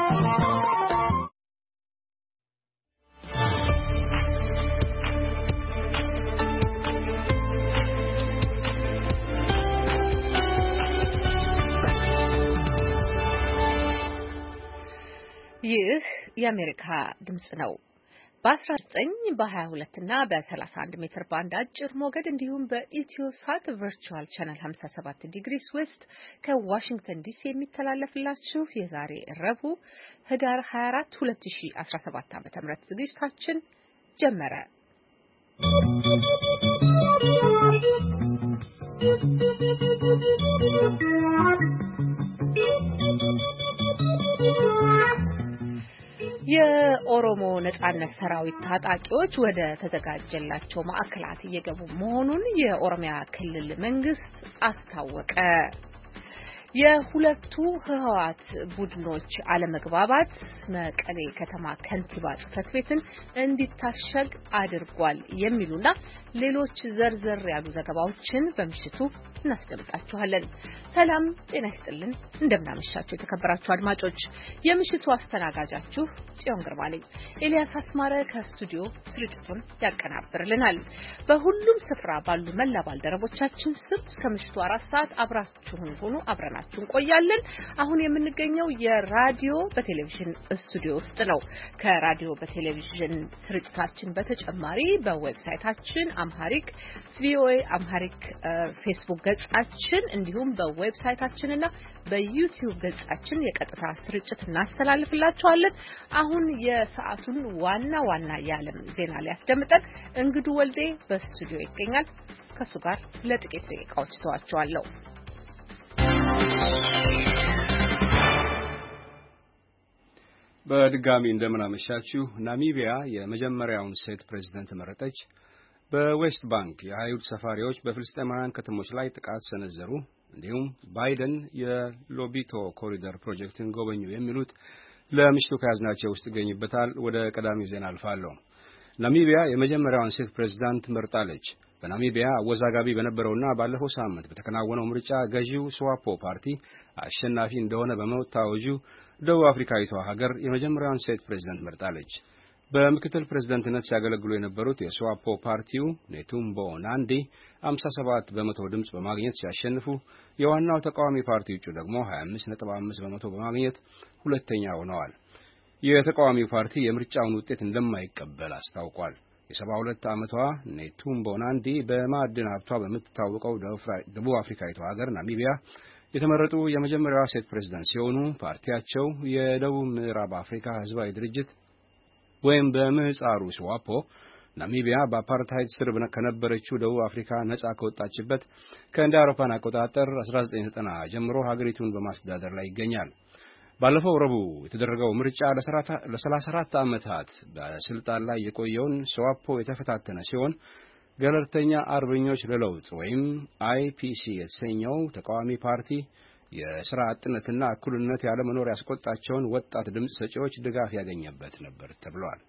ይህ የአሜሪካ ድምጽ ነው። በ19 በ22 እና በ31 ሜትር ባንድ አጭር ሞገድ እንዲሁም በኢትዮሳት ቨርቹዋል ቻናል 57 ዲግሪስ ዌስት ከዋሽንግተን ዲሲ የሚተላለፍላችሁ የዛሬ ረቡዕ ህዳር 24 2017 ዓ.ም ዝግጅታችን ጀመረ። የኦሮሞ ነጻነት ሰራዊት ታጣቂዎች ወደ ተዘጋጀላቸው ማዕከላት እየገቡ መሆኑን የኦሮሚያ ክልል መንግስት አስታወቀ። የሁለቱ ህወሓት ቡድኖች አለመግባባት መቀሌ ከተማ ከንቲባ ጽሕፈት ቤትን እንዲታሸግ አድርጓል የሚሉና ሌሎች ዘርዘር ያሉ ዘገባዎችን በምሽቱ እናስደምጣችኋለን። ሰላም ጤና ይስጥልን፣ እንደምናመሻችሁ የተከበራችሁ አድማጮች። የምሽቱ አስተናጋጃችሁ ጽዮን ግርማ ነኝ። ኤልያስ አስማረ ከስቱዲዮ ስርጭቱን ያቀናብርልናል። በሁሉም ስፍራ ባሉ መላ ባልደረቦቻችን ስም እስከ ምሽቱ 4 ሰዓት አብራችሁን ሆኑ አብረናችሁ እንቆያለን። አሁን የምንገኘው የራዲዮ በቴሌቪዥን ስቱዲዮ ውስጥ ነው። ከራዲዮ በቴሌቪዥን ስርጭታችን በተጨማሪ በዌብሳይታችን አምሃሪክ ቪኦኤ አምሃሪክ ፌስቡክ ገጻችን እንዲሁም በዌብሳይታችንና በዩቲዩብ ገጻችን የቀጥታ ስርጭት እናስተላልፍላችኋለን። አሁን የሰዓቱን ዋና ዋና የዓለም ዜና ሊያስደምጠን እንግዱ ወልዴ በስቱዲዮ ይገኛል። ከሱ ጋር ለጥቂት ደቂቃዎች ተዋቸዋለሁ። በድጋሚ እንደምናመሻችሁ። ናሚቢያ የመጀመሪያውን ሴት ፕሬዝዳንት መረጠች። በዌስት ባንክ የአይሁድ ሰፋሪዎች በፍልስጤማውያን ከተሞች ላይ ጥቃት ሰነዘሩ። እንዲሁም ባይደን የሎቢቶ ኮሪደር ፕሮጀክትን ጎበኙ የሚሉት ለምሽቱ ከያዝናቸው ውስጥ ይገኝበታል። ወደ ቀዳሚው ዜና አልፋለሁ። ናሚቢያ የመጀመሪያውን ሴት ፕሬዝዳንት መርጣለች። በናሚቢያ አወዛጋቢ በነበረውና ባለፈው ሳምንት በተከናወነው ምርጫ ገዢው ስዋፖ ፓርቲ አሸናፊ እንደሆነ በመታወጁ ደቡብ አፍሪካዊቷ ሀገር የመጀመሪያውን ሴት ፕሬዝዳንት መርጣለች። በምክትል ፕሬዝዳንትነት ሲያገለግሉ የነበሩት የስዋፖ ፓርቲው ኔቱምቦ ናንዲ 57 በመቶ ድምጽ በማግኘት ሲያሸንፉ የዋናው ተቃዋሚ ፓርቲ እጩ ደግሞ 25.5 በመቶ በማግኘት ሁለተኛ ሆነዋል። የተቃዋሚው ፓርቲ የምርጫውን ውጤት እንደማይቀበል አስታውቋል። የ72 ዓመቷ ኔቱምቦ ናንዲ በማዕድን ሀብቷ በምትታወቀው ደቡብ አፍሪካዊቷ ሀገር ናሚቢያ የተመረጡ የመጀመሪያዋ ሴት ፕሬዝዳንት ሲሆኑ ፓርቲያቸው የደቡብ ምዕራብ አፍሪካ ህዝባዊ ድርጅት ወይም በምህጻሩ ስዋፖ ናሚቢያ በአፓርታይድ ስር ከነበረችው ደቡብ አፍሪካ ነጻ ከወጣችበት ከእንደ አውሮፓን አቆጣጠር 1990 ጀምሮ ሀገሪቱን በማስተዳደር ላይ ይገኛል። ባለፈው ረቡዕ የተደረገው ምርጫ ለ34 ዓመታት በስልጣን ላይ የቆየውን ስዋፖ የተፈታተነ ሲሆን ገለልተኛ አርበኞች ለለውጥ ወይም አይፒሲ የተሰኘው ተቃዋሚ ፓርቲ የሥራ አጥነትና እኩልነት ያለመኖር ያስቆጣቸውን ወጣት ድምጽ ሰጪዎች ድጋፍ ያገኘበት ነበር ተብሏል።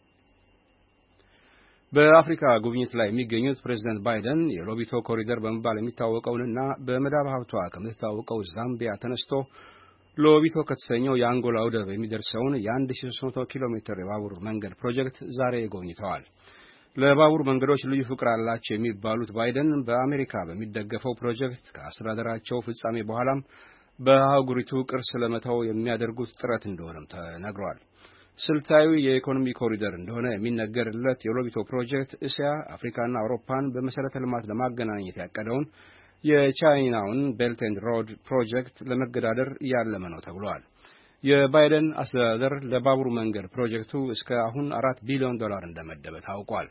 በአፍሪካ ጉብኝት ላይ የሚገኙት ፕሬዝዳንት ባይደን የሎቢቶ ኮሪደር በመባል የሚታወቀውንና በመዳብ ሀብቷ ከምትታወቀው ዛምቢያ ተነስቶ ሎቢቶ ከተሰኘው የአንጎላ ወደብ የሚደርሰውን የ1300 ኪሎ ሜትር የባቡር መንገድ ፕሮጀክት ዛሬ ጎብኝተዋል። ለባቡር መንገዶች ልዩ ፍቅር አላቸው የሚባሉት ባይደን በአሜሪካ በሚደገፈው ፕሮጀክት ከአስተዳደራቸው ፍጻሜ በኋላም በአህጉሪቱ ቅርስ ለመተው የሚያደርጉት ጥረት እንደሆነም ተነግሯል። ስልታዊ የኢኮኖሚ ኮሪደር እንደሆነ የሚነገርለት የሎቢቶ ፕሮጀክት እስያ፣ አፍሪካና አውሮፓን በመሰረተ ልማት ለማገናኘት ያቀደውን የቻይናውን ቤልት ኤንድ ሮድ ፕሮጀክት ለመገዳደር ያለመ ነው ተብሏል። የባይደን አስተዳደር ለባቡር መንገድ ፕሮጀክቱ እስከ አሁን $4 ቢሊዮን እንደመደበ ታውቋል።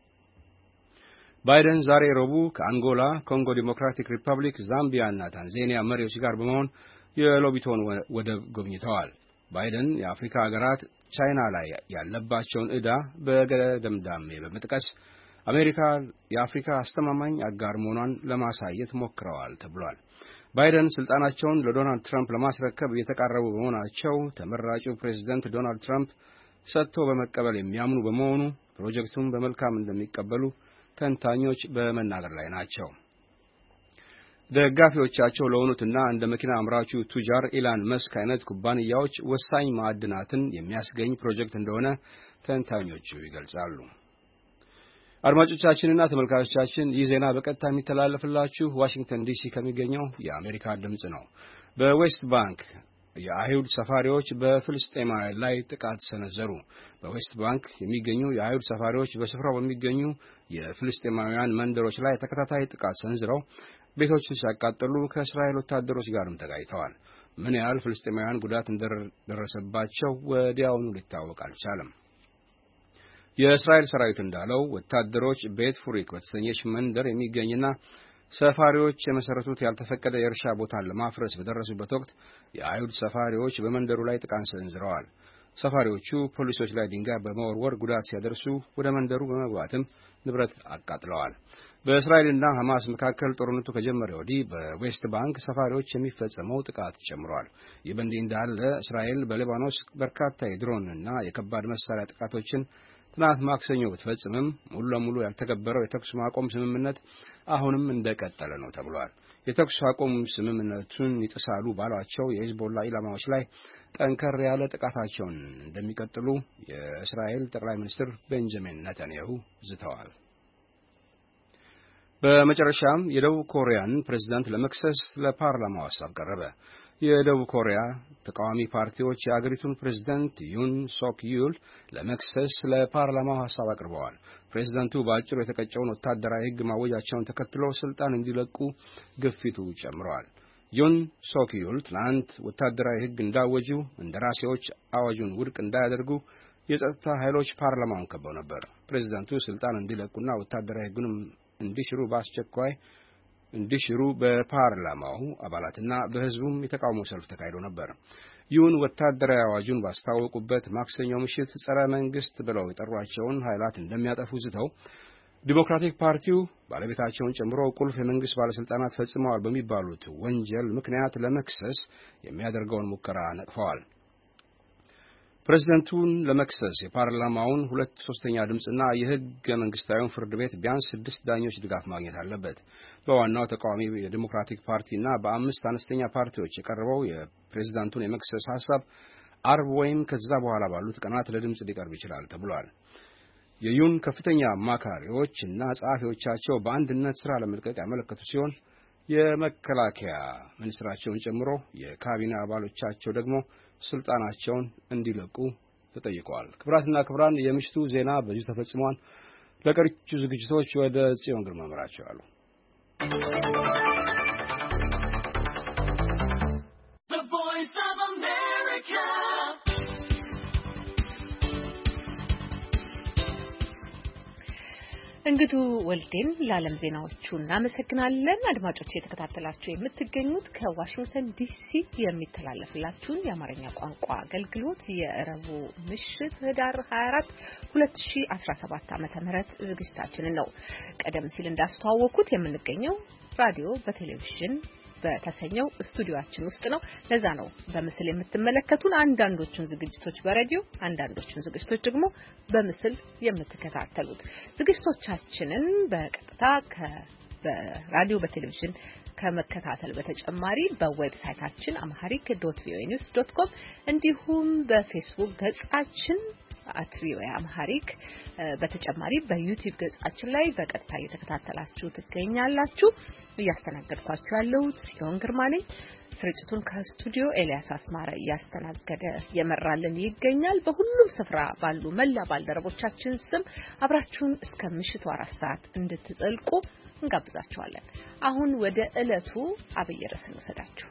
ባይደን ዛሬ ረቡዕ ከአንጎላ፣ ኮንጎ ዲሞክራቲክ ሪፐብሊክ፣ ዛምቢያ እና ታንዛኒያ መሪዎች ጋር በመሆን የሎቢቶን ወደብ ጎብኝተዋል። ባይደን የአፍሪካ ሀገራት ቻይና ላይ ያለባቸውን ዕዳ በገደምዳሜ በመጥቀስ አሜሪካ የአፍሪካ አስተማማኝ አጋር መሆኗን ለማሳየት ሞክረዋል ተብሏል። ባይደን ስልጣናቸውን ለዶናልድ ትራምፕ ለማስረከብ እየተቃረቡ በመሆናቸው ተመራጩ ፕሬዝዳንት ዶናልድ ትራምፕ ሰጥቶ በመቀበል የሚያምኑ በመሆኑ ፕሮጀክቱን በመልካም እንደሚቀበሉ ተንታኞች በመናገር ላይ ናቸው። ደጋፊዎቻቸው ለሆኑትና እንደ መኪና አምራቹ ቱጃር ኢላን መስክ አይነት ኩባንያዎች ወሳኝ ማዕድናትን የሚያስገኝ ፕሮጀክት እንደሆነ ተንታኞቹ ይገልጻሉ። አድማጮቻችንና ተመልካቾቻችን ይህ ዜና በቀጥታ የሚተላለፍላችሁ ዋሽንግተን ዲሲ ከሚገኘው የአሜሪካ ድምጽ ነው። በዌስት ባንክ የአይሁድ ሰፋሪዎች በፍልስጤማውያን ላይ ጥቃት ሰነዘሩ። በዌስት ባንክ የሚገኙ የአይሁድ ሰፋሪዎች በስፍራው በሚገኙ የፍልስጤማውያን መንደሮች ላይ ተከታታይ ጥቃት ሰንዝረው ቤቶችን ሲያቃጥሉ ከእስራኤል ወታደሮች ጋርም ተጋጭተዋል። ምን ያህል ፍልስጤማውያን ጉዳት እንደደረሰባቸው ወዲያውኑ ሊታወቅ አልቻለም። የእስራኤል ሰራዊት እንዳለው ወታደሮች ቤት ፉሪክ በተሰኘች መንደር የሚገኝና ሰፋሪዎች የመሰረቱት ያልተፈቀደ የእርሻ ቦታን ለማፍረስ በደረሱበት ወቅት የአይሁድ ሰፋሪዎች በመንደሩ ላይ ጥቃት ሰንዝረዋል። ሰፋሪዎቹ ፖሊሶች ላይ ድንጋይ በመወርወር ጉዳት ሲያደርሱ ወደ መንደሩ በመግባትም ንብረት አቃጥለዋል። በእስራኤልና ሐማስ መካከል ጦርነቱ ከጀመረ ወዲህ በዌስት ባንክ ሰፋሪዎች የሚፈጸመው ጥቃት ጨምሯል። ይህ በእንዲህ እንዳለ እስራኤል በሊባኖስ በርካታ የድሮንና የከባድ መሳሪያ ጥቃቶችን ትናንት ማክሰኞ ብትፈጽምም ሙሉ ለሙሉ ያልተከበረው የተኩስ ማቆም ስምምነት አሁንም እንደቀጠለ ነው ተብሏል። የተኩስ ማቆም ስምምነቱን ይጥሳሉ ባሏቸው የሂዝቦላ ኢላማዎች ላይ ጠንከር ያለ ጥቃታቸውን እንደሚቀጥሉ የእስራኤል ጠቅላይ ሚኒስትር ቤንጃሚን ኔታንያሁ ዝተዋል። በመጨረሻም የደቡብ ኮሪያን ፕሬዝዳንት ለመክሰስ ለፓርላማው ሐሳብ ቀረበ። የደቡብ ኮሪያ ተቃዋሚ ፓርቲዎች የአገሪቱን ፕሬዝዳንት ዩን ሶክ ዩል ለመክሰስ ለፓርላማው ሐሳብ አቅርበዋል። ፕሬዝዳንቱ በአጭሩ የተቀጨውን ወታደራዊ ሕግ ማወጃቸውን ተከትሎ ስልጣን እንዲለቁ ግፊቱ ጨምረዋል። ዩን ሶክ ዩል ትናንት ወታደራዊ ሕግ እንዳወጁ እንደራሴዎች አዋጁን ውድቅ እንዳያደርጉ የጸጥታ ኃይሎች ፓርላማውን ከበው ነበር። ፕሬዝዳንቱ ስልጣን እንዲለቁና ወታደራዊ ሕጉንም እንዲሽሩ በፓርላማው አባላትና በህዝቡም የተቃውሞ ሰልፍ ተካሂዶ ነበር። ይሁን ወታደራዊ አዋጁን ባስታወቁበት ማክሰኞ ምሽት ጸረ መንግስት ብለው የጠሯቸውን ኃይላት እንደሚያጠፉ ዝተው ዲሞክራቲክ ፓርቲው ባለቤታቸውን ጨምሮ ቁልፍ የመንግስት ባለስልጣናት ፈጽመዋል በሚባሉት ወንጀል ምክንያት ለመክሰስ የሚያደርገውን ሙከራ ነቅፈዋል። ፕሬዝዳንቱን ለመክሰስ የፓርላማውን 2/3 ድምጽና የህገ መንግስታዊውን ፍርድ ቤት ቢያንስ 6 ዳኞች ድጋፍ ማግኘት አለበት። በዋናው ተቃዋሚ የዲሞክራቲክ ፓርቲና በ5 አነስተኛ ፓርቲዎች የቀረበው የፕሬዝዳንቱን የመክሰስ ሐሳብ አርብ ወይም ከዛ በኋላ ባሉት ቀናት ለድምጽ ሊቀርብ ይችላል ተብሏል። የዩን ከፍተኛ አማካሪዎች እና ጸሐፊዎቻቸው በአንድነት ስራ ለመልቀቅ ያመለከቱ ሲሆን የመከላከያ ሚኒስትራቸውን ጨምሮ የካቢኔ አባሎቻቸው ደግሞ ስልጣናቸውን እንዲለቁ ተጠይቀዋል። ክብራትና ክብራን የምሽቱ ዜና በዚሁ ተፈጽሟል። ለቀሪዎቹ ዝግጅቶች ወደ ጽዮን ግርማ መራቸዋለሁ። እንግዱ ወልዴን ለዓለም ዜናዎቹ እናመሰግናለን። አድማጮች የተከታተላችሁ የምትገኙት ከዋሽንግተን ዲሲ የሚተላለፍላችሁን የአማርኛ ቋንቋ አገልግሎት የረቡ ምሽት ህዳር 24 2017 ዓ.ም ዝግጅታችንን ነው። ቀደም ሲል እንዳስተዋወቅኩት የምንገኘው ራዲዮ በቴሌቪዥን በተሰኘው ስቱዲዮአችን ውስጥ ነው። ለዛ ነው በምስል የምትመለከቱን። አንዳንዶቹን ዝግጅቶች በሬዲዮ አንዳንዶቹን ዝግጅቶች ደግሞ በምስል የምትከታተሉት። ዝግጅቶቻችንን በቀጥታ በራዲዮ በቴሌቪዥን ከመከታተል በተጨማሪ በዌብሳይታችን amharic.voanews.com እንዲሁም በፌስቡክ ገጻችን @voaamharic በተጨማሪ በዩቲዩብ ገጻችን ላይ በቀጥታ እየተከታተላችሁ ትገኛላችሁ። እያስተናገድኳችሁ ያለው ጽዮን ግርማ ነኝ። ስርጭቱን ከስቱዲዮ ኤልያስ አስማረ እያስተናገደ የመራልን ይገኛል። በሁሉም ስፍራ ባሉ መላ ባልደረቦቻችን ስም አብራችሁን እስከ ምሽቱ 4 ሰዓት እንድትዘልቁ እንጋብዛችኋለን። አሁን ወደ ዕለቱ አብይ ርዕስ እንወስዳችሁ።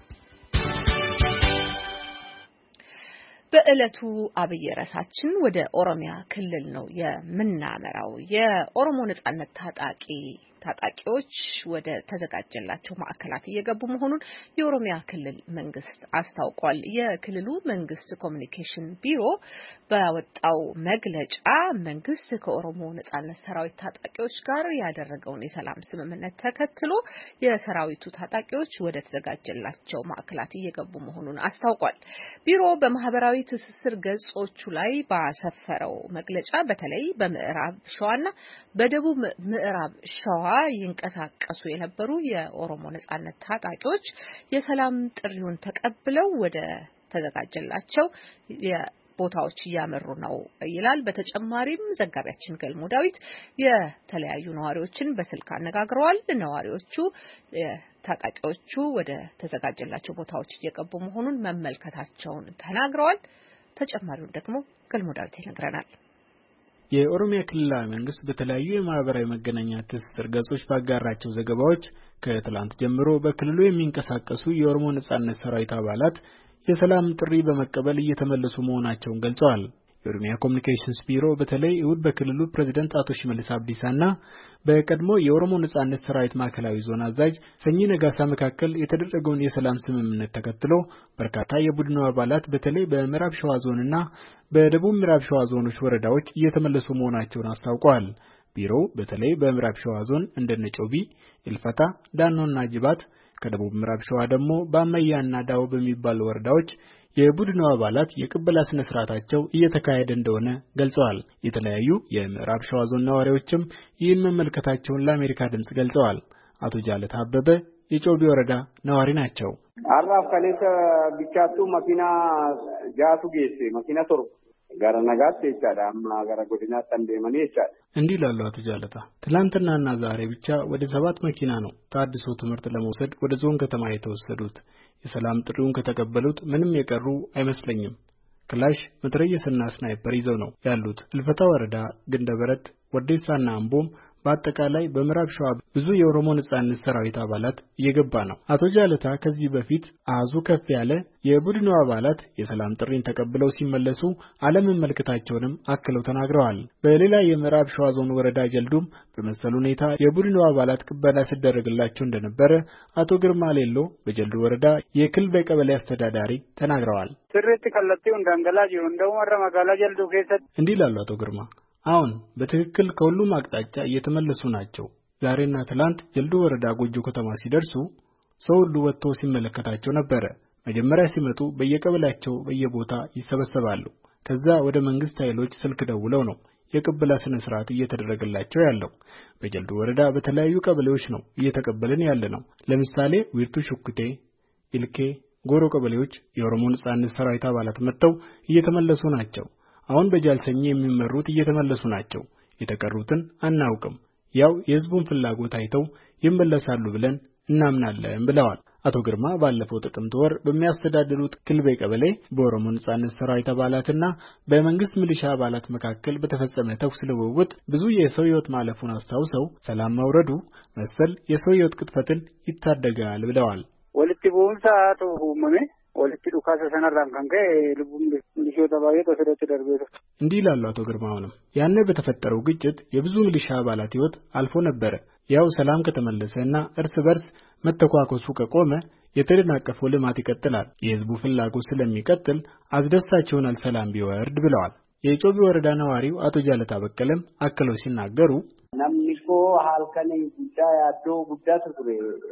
በዕለቱ አብይ ርዕሳችን ወደ ኦሮሚያ ክልል ነው የምናመራው። የኦሮሞ ነጻነት ታጣቂዎች ወደ ተዘጋጀላቸው ማዕከላት እየገቡ መሆኑን የኦሮሚያ ክልል መንግስት አስታውቋል። የክልሉ መንግስት ኮሚኒኬሽን ቢሮ በወጣው መግለጫ መንግስት ከኦሮሞ ነጻነት ሰራዊት ታጣቂዎች ጋር ያደረገውን የሰላም ስምምነት ተከትሎ የሰራዊቱ ታጣቂዎች ወደ ተዘጋጀላቸው ማዕከላት እየገቡ መሆኑን አስታውቋል። ቢሮ በማህበራዊ ትስስር ገጾቹ ላይ ባሰፈረው መግለጫ በተለይ በምዕራብ ሸዋና በደቡብ ምዕራብ ሸዋ ይንቀሳቀሱ የነበሩ የኦሮሞ ነጻነት ታጣቂዎች የሰላም ጥሪውን ተቀብለው ወደ ተዘጋጀላቸው ቦታዎች እያመሩ ነው ይላል። በተጨማሪም ዘጋቢያችን ገልሞ ዳዊት የተለያዩ ነዋሪዎችን በስልክ አነጋግረዋል። ነዋሪዎቹ ታጣቂዎቹ ወደ ተዘጋጀላቸው ቦታዎች እየገቡ መሆኑን መመልከታቸውን ተናግረዋል። ተጨማሪውን ደግሞ ገልሞ ዳዊት ይነግረናል። የኦሮሚያ ክልላዊ መንግስት በተለያዩ የማህበራዊ መገናኛ ትስስር ገጾች ባጋራቸው ዘገባዎች ከትላንት ጀምሮ በክልሉ የሚንቀሳቀሱ የኦሮሞ ነጻነት ሰራዊት አባላት የሰላም ጥሪ በመቀበል እየተመለሱ መሆናቸውን ገልጸዋል። የኦሮሚያ ኮሚኒኬሽንስ ቢሮ በተለይ እሁድ በክልሉ ፕሬዝዳንት አቶ ሽመልስ አብዲሳና በቀድሞ የኦሮሞ ነጻነት ሰራዊት ማዕከላዊ ዞን አዛዥ ሰኚ ነጋሳ መካከል የተደረገውን የሰላም ስምምነት ተከትሎ በርካታ የቡድኑ አባላት በተለይ በምዕራብ ሸዋ ዞንና በደቡብ ምዕራብ ሸዋ ዞኖች ወረዳዎች እየተመለሱ መሆናቸውን አስታውቀዋል። ቢሮው በተለይ በምዕራብ ሸዋ ዞን እንደነጮቢ፣ ኢልፈታ፣ ዳኖና ጅባት ከደቡብ ምዕራብ ሸዋ ደግሞ በአመያና ዳው በሚባሉ ወረዳዎች የቡድኑ አባላት የቅበላ ስነ ስርዓታቸው እየተካሄደ እንደሆነ ገልጸዋል። የተለያዩ የምዕራብ ሸዋ ዞን ነዋሪዎችም ይህን መመልከታቸውን ለአሜሪካ ድምጽ ገልጸዋል። አቶ ጃለታ አበበ የጮቢ ወረዳ ነዋሪ ናቸው። አራፍ ከሌተ ቢቻቱ መኪና ጃቱ ጌሴ መኪና ቶር ጋር ነጋት ይቻላል ማገራ ጎዲና ተንደመኔ ይቻላል እንዲህ ላሉ አቶ ጃለታ ትላንትናና ዛሬ ብቻ ወደ 7 መኪና ነው ታድሶ ትምህርት ለመውሰድ ወደ ዞን ከተማ የተወሰዱት። የሰላም ጥሪውን ከተቀበሉት ምንም የቀሩ አይመስለኝም። ክላሽ መትረየስና ስናይፐር ይዘው ነው ያሉት። እልፈታ ወረዳ፣ ግንደበረት፣ ወዴሳና አምቦም በአጠቃላይ በምዕራብ ሸዋ ብዙ የኦሮሞ ነጻነት ሰራዊት አባላት እየገባ ነው። አቶ ጃለታ ከዚህ በፊት አዙ ከፍ ያለ የቡድኑ አባላት የሰላም ጥሪን ተቀብለው ሲመለሱ አለመመልከታቸውንም አክለው ተናግረዋል። በሌላ የምዕራብ ሸዋ ዞን ወረዳ ጀልዱም በመሰሉ ሁኔታ የቡድኑ አባላት ቅበላ ሲደረግላቸው እንደነበረ አቶ ግርማ ሌሎ በጀልዱ ወረዳ የክልቤ ቀበሌ አስተዳዳሪ ተናግረዋል። ስርት ከለቴው እንዳንገላጅ እንደው መረማጋላ ጀልዱ ከሰት እንዲህ ላሉ አቶ ግርማ አሁን በትክክል ከሁሉም አቅጣጫ እየተመለሱ ናቸው። ዛሬና ትላንት ጀልዱ ወረዳ ጎጆ ከተማ ሲደርሱ ሰው ሁሉ ወጥቶ ሲመለከታቸው ነበር። መጀመሪያ ሲመጡ በየቀበሌያቸው በየቦታ ይሰበሰባሉ። ከዛ ወደ መንግስት ኃይሎች ስልክ ደውለው ነው የቅበላ ስነ ስርዓት እየተደረገላቸው ያለው። በጀልዱ ወረዳ በተለያዩ ቀበሌዎች ነው እየተቀበልን ያለነው። ለምሳሌ ዊርቱ ሹክቴ፣ ኢልኬ፣ ጎሮ ቀበሌዎች የኦሮሞ ነጻነት ሰራዊት አባላት መጥተው እየተመለሱ ናቸው። አሁን በጃልሰኝ የሚመሩት እየተመለሱ ናቸው። የተቀሩትን አናውቅም። ያው የህዝቡን ፍላጎት አይተው ይመለሳሉ ብለን እናምናለን ብለዋል። አቶ ግርማ ባለፈው ጥቅምት ወር በሚያስተዳድሩት ክልቤ ቀበሌ በኦሮሞ ነጻነት ሰራዊት አባላትና በመንግስት ሚሊሻ አባላት መካከል በተፈጸመ ተኩስ ልውውጥ ብዙ የሰው ህይወት ማለፉን አስታውሰው ሰላም መውረዱ መሰል የሰው ህይወት ቅጥፈትን ይታደጋል ብለዋል። ወልቲ ቦንሳ ተውመሜ ወልቲ ዱካሰ ሰነራን ከንከ ልቡም ሚሊሻው ተባየ ተሰደተ ደርቤቶ እንዲህ ይላሉ አቶ ግርማውንም ያኔ በተፈጠረው ግጭት የብዙ ሚሊሻ አባላት ህይወት አልፎ ነበር። ያው ሰላም ከተመለሰና እርስ በርስ መተኳኮሱ ከቆመ የተደናቀፈው ልማት ይቀጥላል። የህዝቡ ፍላጎት ስለሚቀጥል አስደሳች ይሆናል ሰላም ቢወርድ ብለዋል። የጮቢ ወረዳ ነዋሪው አቶ ጃለታ በቀለም አክለው ሲናገሩ ናምኒኮ ሃልከኔ ጉዳ ያዶ ጉዳ ተጥሬ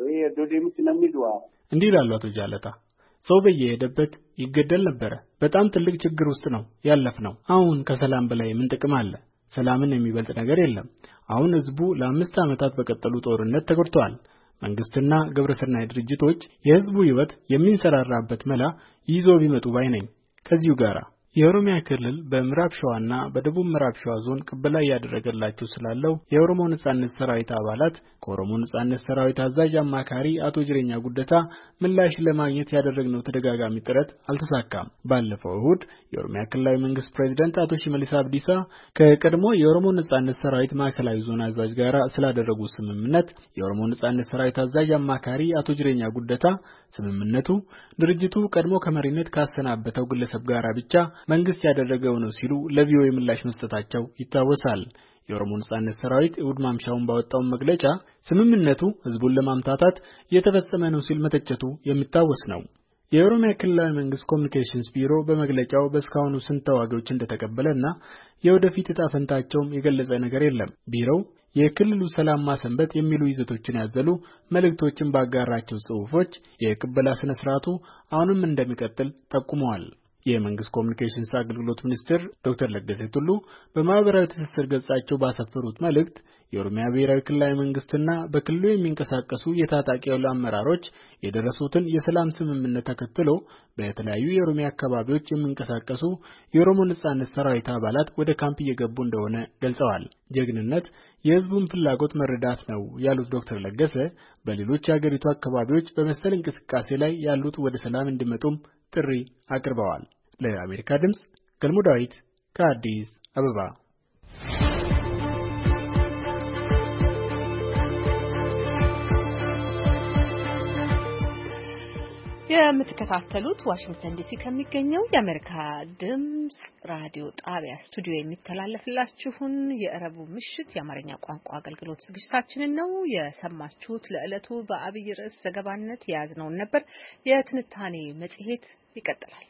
ዶዴምት ነሚዱዋ እንዲህ ይላሉ አቶ ጃለታ ሰው በየሄደበት ይገደል ነበር። በጣም ትልቅ ችግር ውስጥ ነው ያለፍነው። አሁን ከሰላም በላይ ምን ጥቅም አለ? ሰላምን የሚበልጥ ነገር የለም። አሁን ህዝቡ ለ5 ዓመታት በቀጠሉ ጦርነት ተጎድቷል። መንግስትና ግብረሰናይ ድርጅቶች የህዝቡ ህይወት የሚንሰራራበት መላ ይዞ ቢመጡ ባይ ነኝ። ከዚሁ ጋራ የኦሮሚያ ክልል በምዕራብ ሸዋና በደቡብ ምዕራብ ሸዋ ዞን ቅበላ ያደረገላቸው ስላለው የኦሮሞ ነጻነት ሰራዊት አባላት ከኦሮሞ ነጻነት ሰራዊት አዛዥ አማካሪ አቶ ጅሬኛ ጉደታ ምላሽ ለማግኘት ያደረግነው ተደጋጋሚ ጥረት አልተሳካም። ባለፈው እሁድ የኦሮሚያ ክልላዊ መንግስት ፕሬዝዳንት አቶ ሽመልስ አብዲሳ ከቀድሞ የኦሮሞ ነጻነት ሰራዊት ማዕከላዊ ዞን አዛዥ ጋር ስላደረጉት ስምምነት የኦሮሞ ነጻነት ሰራዊት አዛዥ አማካሪ አቶ ጅሬኛ ጉደታ ስምምነቱ ድርጅቱ ቀድሞ ከመሪነት ካሰናበተው ግለሰብ ጋር ብቻ መንግስት ያደረገው ነው ሲሉ ለቪኦኤ ምላሽ መስጠታቸው ይታወሳል። የኦሮሞ ነጻነት ሰራዊት እሁድ ማምሻውን ባወጣው መግለጫ ስምምነቱ ህዝቡን ለማምታታት የተፈጸመ ነው ሲል መተቸቱ የሚታወስ ነው። የኦሮሚያ ክልላዊ መንግስት ኮሚኒኬሽንስ ቢሮ በመግለጫው በስካውኑ ስንት ተዋጊዎች እንደተቀበለና የወደፊት ዕጣ ፈንታቸውም የገለጸ ነገር የለም። ቢሮው የክልሉ ሰላም ማሰንበት የሚሉ ይዘቶችን ያዘሉ መልእክቶችን ባጋራቸው ጽሑፎች የቅበላ ስነ ስርዓቱ አሁንም እንደሚቀጥል ጠቁመዋል። የመንግስት ኮሚኒኬሽንስ አገልግሎት ሚኒስትር ዶክተር ለገሰ ቱሉ በማህበራዊ ትስስር ገጻቸው ባሰፈሩት መልእክት የኦሮሚያ ብሔራዊ ክልላዊ መንግስትና በክልሉ የሚንቀሳቀሱ የታጣቂ ኃይል አመራሮች የደረሱትን የሰላም ስምምነት ተከትሎ በተለያዩ የኦሮሚያ አካባቢዎች የሚንቀሳቀሱ የኦሮሞ ነጻነት ሰራዊት አባላት ወደ ካምፕ እየገቡ እንደሆነ ገልጸዋል። ጀግንነት የህዝቡን ፍላጎት መረዳት ነው ያሉት ዶክተር ለገሰ በሌሎች የሀገሪቱ አካባቢዎች በመሰል እንቅስቃሴ ላይ ያሉት ወደ ሰላም እንዲመጡም ጥሪ አቅርበዋል። ለአሜሪካ ድምጽ ገልሞ ዳዊት ከአዲስ አበባ። የምትከታተሉት ዋሽንግተን ዲሲ ከሚገኘው የአሜሪካ ድምጽ ራዲዮ ጣቢያ ስቱዲዮ የሚተላለፍላችሁን የእረቡ ምሽት የአማርኛ ቋንቋ አገልግሎት ዝግጅታችንን ነው የሰማችሁት። ለዕለቱ በአብይ ርዕስ ዘገባነት የያዝነውን ነበር። የትንታኔ መጽሔት ይቀጥላል።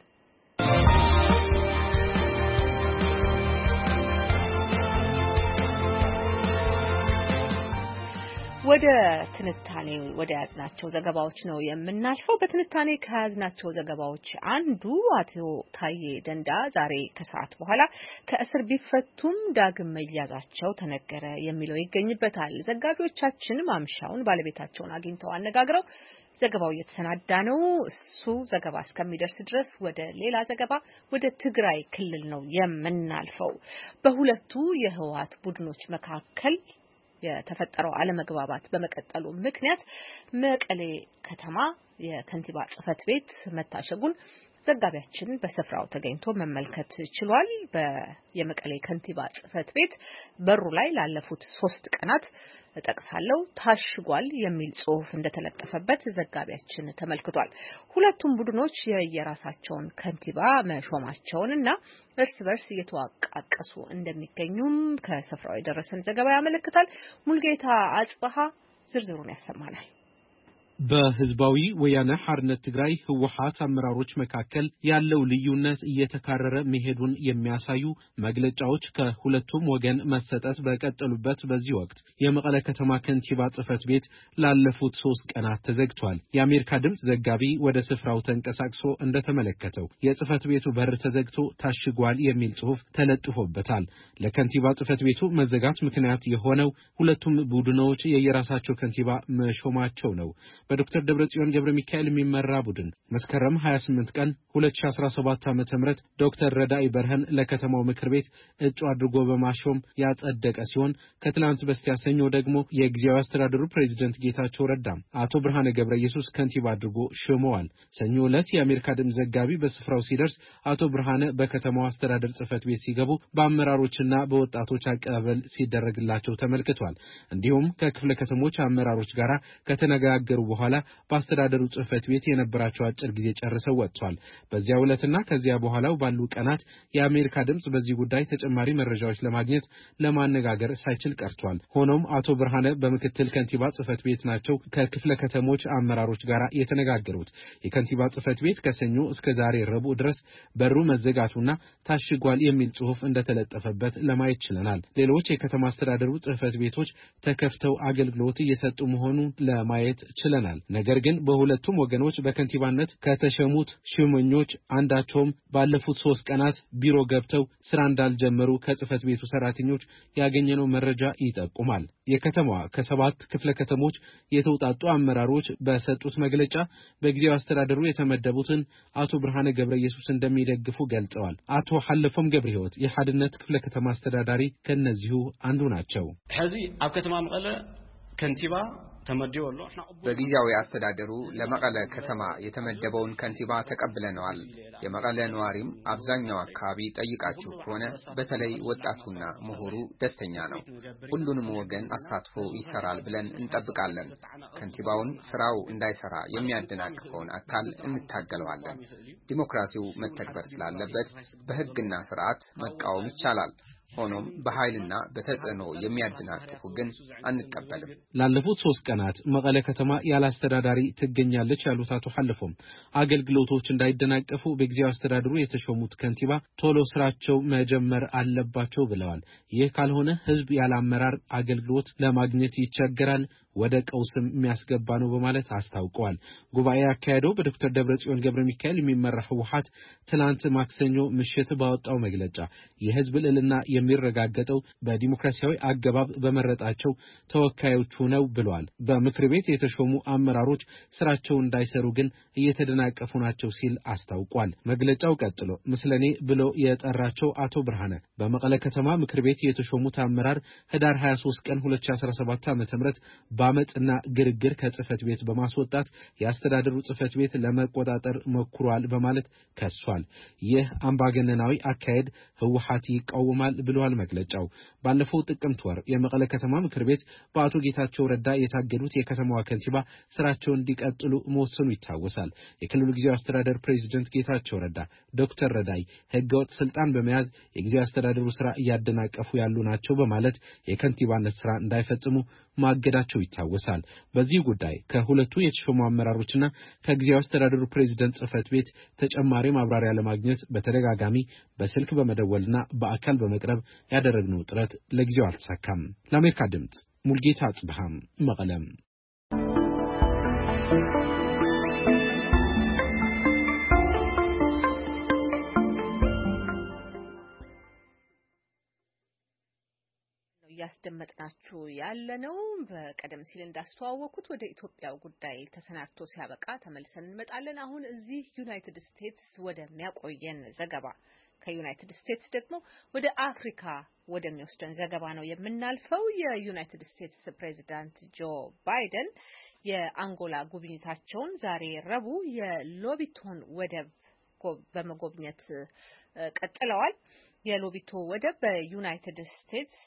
ወደ ትንታኔ ወደ ያዝናቸው ዘገባዎች ነው የምናልፈው። በትንታኔ ከያዝናቸው ዘገባዎች አንዱ አቶ ታዬ ደንዳ ዛሬ ከሰዓት በኋላ ከእስር ቢፈቱም ዳግም መያዛቸው ተነገረ የሚለው ይገኝበታል። ዘጋቢዎቻችን ማምሻውን ባለቤታቸውን አግኝተው አነጋግረው ዘገባው እየተሰናዳ ነው። እሱ ዘገባ እስከሚደርስ ድረስ ወደ ሌላ ዘገባ ወደ ትግራይ ክልል ነው የምናልፈው። በሁለቱ የህወሓት ቡድኖች መካከል የተፈጠረው አለመግባባት በመቀጠሉ ምክንያት መቀሌ ከተማ የከንቲባ ጽሕፈት ቤት መታሸጉን ዘጋቢያችን በስፍራው ተገኝቶ መመልከት ችሏል። የመቀሌ ከንቲባ ጽሕፈት ቤት በሩ ላይ ላለፉት 3 ቀናት ጠቅሳለው ታሽጓል የሚል ጽሑፍ እንደተለጠፈበት ዘጋቢያችን ተመልክቷል። ሁለቱም ቡድኖች የየራሳቸውን ከንቲባ መሾማቸውንና እርስ በርስ እየተዋቃቀሱ እንደሚገኙም ከስፍራው የደረሰን ዘገባ ያመለክታል። ሙልጌታ አጽበሃ ዝርዝሩን ያሰማናል። በህዝባዊ ወያነ ሓርነት ትግራይ ህወሓት አመራሮች መካከል ያለው ልዩነት እየተካረረ መሄዱን የሚያሳዩ መግለጫዎች ከሁለቱም ወገን መሰጠት በቀጠሉበት በዚህ ወቅት የመቀለ ከተማ ከንቲባ ጽሕፈት ቤት ላለፉት 3 ቀናት ተዘግቷል። የአሜሪካ ድምጽ ዘጋቢ ወደ ስፍራው ተንቀሳቅሶ እንደተመለከተው የጽሕፈት ቤቱ በር ተዘግቶ ታሽጓል የሚል ጽሑፍ ተለጥፎበታል። ለከንቲባ ጽሕፈት ቤቱ መዘጋት ምክንያት የሆነው ሁለቱም ቡድኖች የየራሳቸው ከንቲባ መሾማቸው ነው። በዶክተር ደብረጽዮን ገብረ ሚካኤል የሚመራ ቡድን መስከረም 28 ቀን 2017 ዓ.ም ዶክተር ረዳኢ በርሀን ለከተማው ምክር ቤት እጩ አድርጎ በማሾም ያጸደቀ ሲሆን ከትላንት በስቲያ ሰኞ ደግሞ የጊዜያዊ አስተዳደሩ ፕሬዝዳንት ጌታቸው ረዳ አቶ ብርሃነ ገብረ ኢየሱስ ከንቲባ አድርጎ ሾመዋል። ሰኞ ዕለት የአሜሪካ ድምጽ ዘጋቢ በስፍራው ሲደርስ አቶ ብርሃነ በከተማው አስተዳደር ጽሕፈት ቤት ሲገቡ በአመራሮችና በወጣቶች አቀባበል ሲደረግላቸው ተመልክቷል። እንዲሁም ከክፍለ ከተሞች አመራሮች ጋር ከተነጋገሩ በኋላ በአስተዳደሩ ጽሕፈት ቤት የነበራቸው አጭር ጊዜ ጨርሰው ወጥቷል። በዚያው ዕለትና ከዚያ በኋላው ባሉ ቀናት የአሜሪካ ድምጽ በዚህ ጉዳይ ተጨማሪ መረጃዎች ለማግኘት ለማነጋገር ሳይችል ቀርቷል። ሆኖም አቶ ብርሃነ በምክትል ከንቲባ ጽሕፈት ቤት ናቸው ከክፍለ ከተሞች አመራሮች ጋር የተነጋገሩት። የከንቲባ ጽሕፈት ቤት ከሰኞ እስከ ዛሬ ረቡዕ ድረስ በሩ መዘጋቱና ታሽጓል የሚል ጽሑፍ እንደተለጠፈበት ለማየት ችለናል። ሌሎች የከተማ አስተዳደሩ ጽሕፈት ቤቶች ተከፍተው አገልግሎት እየሰጡ መሆኑን ለማየት ችለናል። ነገር ግን በሁለቱም ወገኖች በከንቲባነት ከተሸሙት ሽመኞች አንዳቸውም ባለፉት 3 ቀናት ቢሮ ገብተው ስራ እንዳልጀመሩ ከጽሕፈት ቤቱ ሰራተኞች ያገኘነው መረጃ ይጠቁማል። የከተማዋ ከ7 ክፍለ ከተሞች የተውጣጡ አመራሮች በሰጡት መግለጫ በጊዜያዊ አስተዳደሩ የተመደቡትን አቶ ብርሃነ ገብረ ኢየሱስ እንደሚደግፉ ገልጸዋል። አቶ ሐለፎም ገብረ ሕይወት የሓድነት ክፍለ ከተማ አስተዳዳሪ ከነዚሁ አንዱ ናቸው። ሕዚ ኣብ ከተማ መቀለ ከንቲባ በጊዜያዊ አስተዳደሩ ለመቀለ ከተማ የተመደበውን ከንቲባ ተቀብለናል። የመቀለ ነዋሪም አብዛኛው አካባቢ ጠይቃችሁ ከሆነ በተለይ ወጣቱና ምሁሩ ደስተኛ ነው። ሁሉንም ወገን አሳትፎ ይሰራል ብለን እንጠብቃለን። ከንቲባውን ስራው እንዳይሰራ የሚያደናቅፈውን አካል እንታገለዋለን። ዲሞክራሲው መተግበር ስላለበት በሕግና ስርዓት መቃወም ይቻላል። ሆኖም በኃይልና በተጽዕኖ የሚያደናቅፉ ግን አንቀበልም። ላለፉት 3 ቀናት መቀለ ከተማ ያላስተዳዳሪ ትገኛለች ያሉት አቶ ሐለፎም አገልግሎቶች እንዳይደናቀፉ በጊዜያዊ አስተዳደሩ የተሾሙት ከንቲባ ቶሎ ስራቸው መጀመር አለባቸው ብለዋል። ይህ ካልሆነ ህዝብ ያለ አመራር አገልግሎት ለማግኘት ይቸገራል። ወደ ቀውስም የሚያስገባ ነው በማለት አስታውቀዋል። ጉባኤ ያካሄደው በዶክተር ደብረጽዮን ገብረ ሚካኤል የሚመራው ህወሓት ትናንት ማክሰኞ ምሽት ባወጣው መግለጫ የህዝብ ልዕልና የሚረጋገጠው በዲሞክራሲያዊ አገባብ በመረጣቸው ተወካዮቹ ነው ብሏል። በምክር ቤት የተሾሙ አመራሮች ስራቸውን እንዳይሰሩ ግን እየተደናቀፉ ናቸው ሲል አስታውቋል። መግለጫው ቀጥሎ ምስለኔ ብሎ የጠራቸው አቶ ብርሃነ በመቀለ ከተማ ምክር ቤት የተሾሙት አመራር ህዳር 23 ቀን 2017 ዓ.ም በአመጽና ግርግር ከጽህፈት ቤት በማስወጣት ያስተዳደሩ ጽህፈት ቤት ለመቆጣጠር ሞክሯል በማለት ከሷል። ይህ አምባገነናዊ አካሄድ ህወሓት ይቃወማል ብሏል መግለጫው። ባለፈው ጥቅምት ወር የመቀለ ከተማ ምክር ቤት በአቶ ጌታቸው ረዳ የታገዱት የከተማዋ ከንቲባ ስራቸውን እንዲቀጥሉ መወሰኑ ይታወሳል። የክልሉ ጊዜያዊ አስተዳደር ፕሬዝዳንት ጌታቸው ረዳ ዶክተር ረዳይ ህገወጥ ስልጣን በመያዝ የጊዜያዊ አስተዳደሩ ስራ እያደናቀፉ ያሉ ናቸው በማለት የከንቲባነት ስራ እንዳይፈጽሙ ማገዳቸው ይታወሳል። በዚህ ጉዳይ ከሁለቱ የተሾሙ አመራሮችና ከጊዜያዊ አስተዳደሩ ፕሬዝዳንት ጽህፈት ቤት ተጨማሪ ማብራሪያ ለማግኘት በተደጋጋሚ በስልክ በመደወልና በአካል በመቅረብ ያደረግነው ጥረት ለጊዜው አልተሳካም። ለአሜሪካ ድምጽ ሙልጌታ አጽብሃም መቀለም። ያስደመጥናችሁ ያለነው በቀደም ሲል እንዳስተዋወቁት ወደ ኢትዮጵያው ጉዳይ ተሰናድቶ ሲያበቃ ተመልሰን እንመጣለን። አሁን እዚህ ዩናይትድ ስቴትስ ወደሚያቆየን ዘገባ ከዩናይትድ ስቴትስ ደግሞ ወደ አፍሪካ ወደሚወስደን ዘገባ ነው የምናልፈው። የዩናይትድ ስቴትስ ፕሬዝዳንት ጆ ባይደን የአንጎላ ጉብኝታቸውን ዛሬ ረቡዕ የሎቢቶን ወደብ በመጎብኘት ቀጥለዋል። የሎቢቶ ወደብ በዩናይትድ ስቴትስ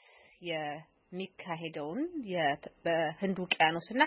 የሚካሄደውን በህንድ ውቅያኖስና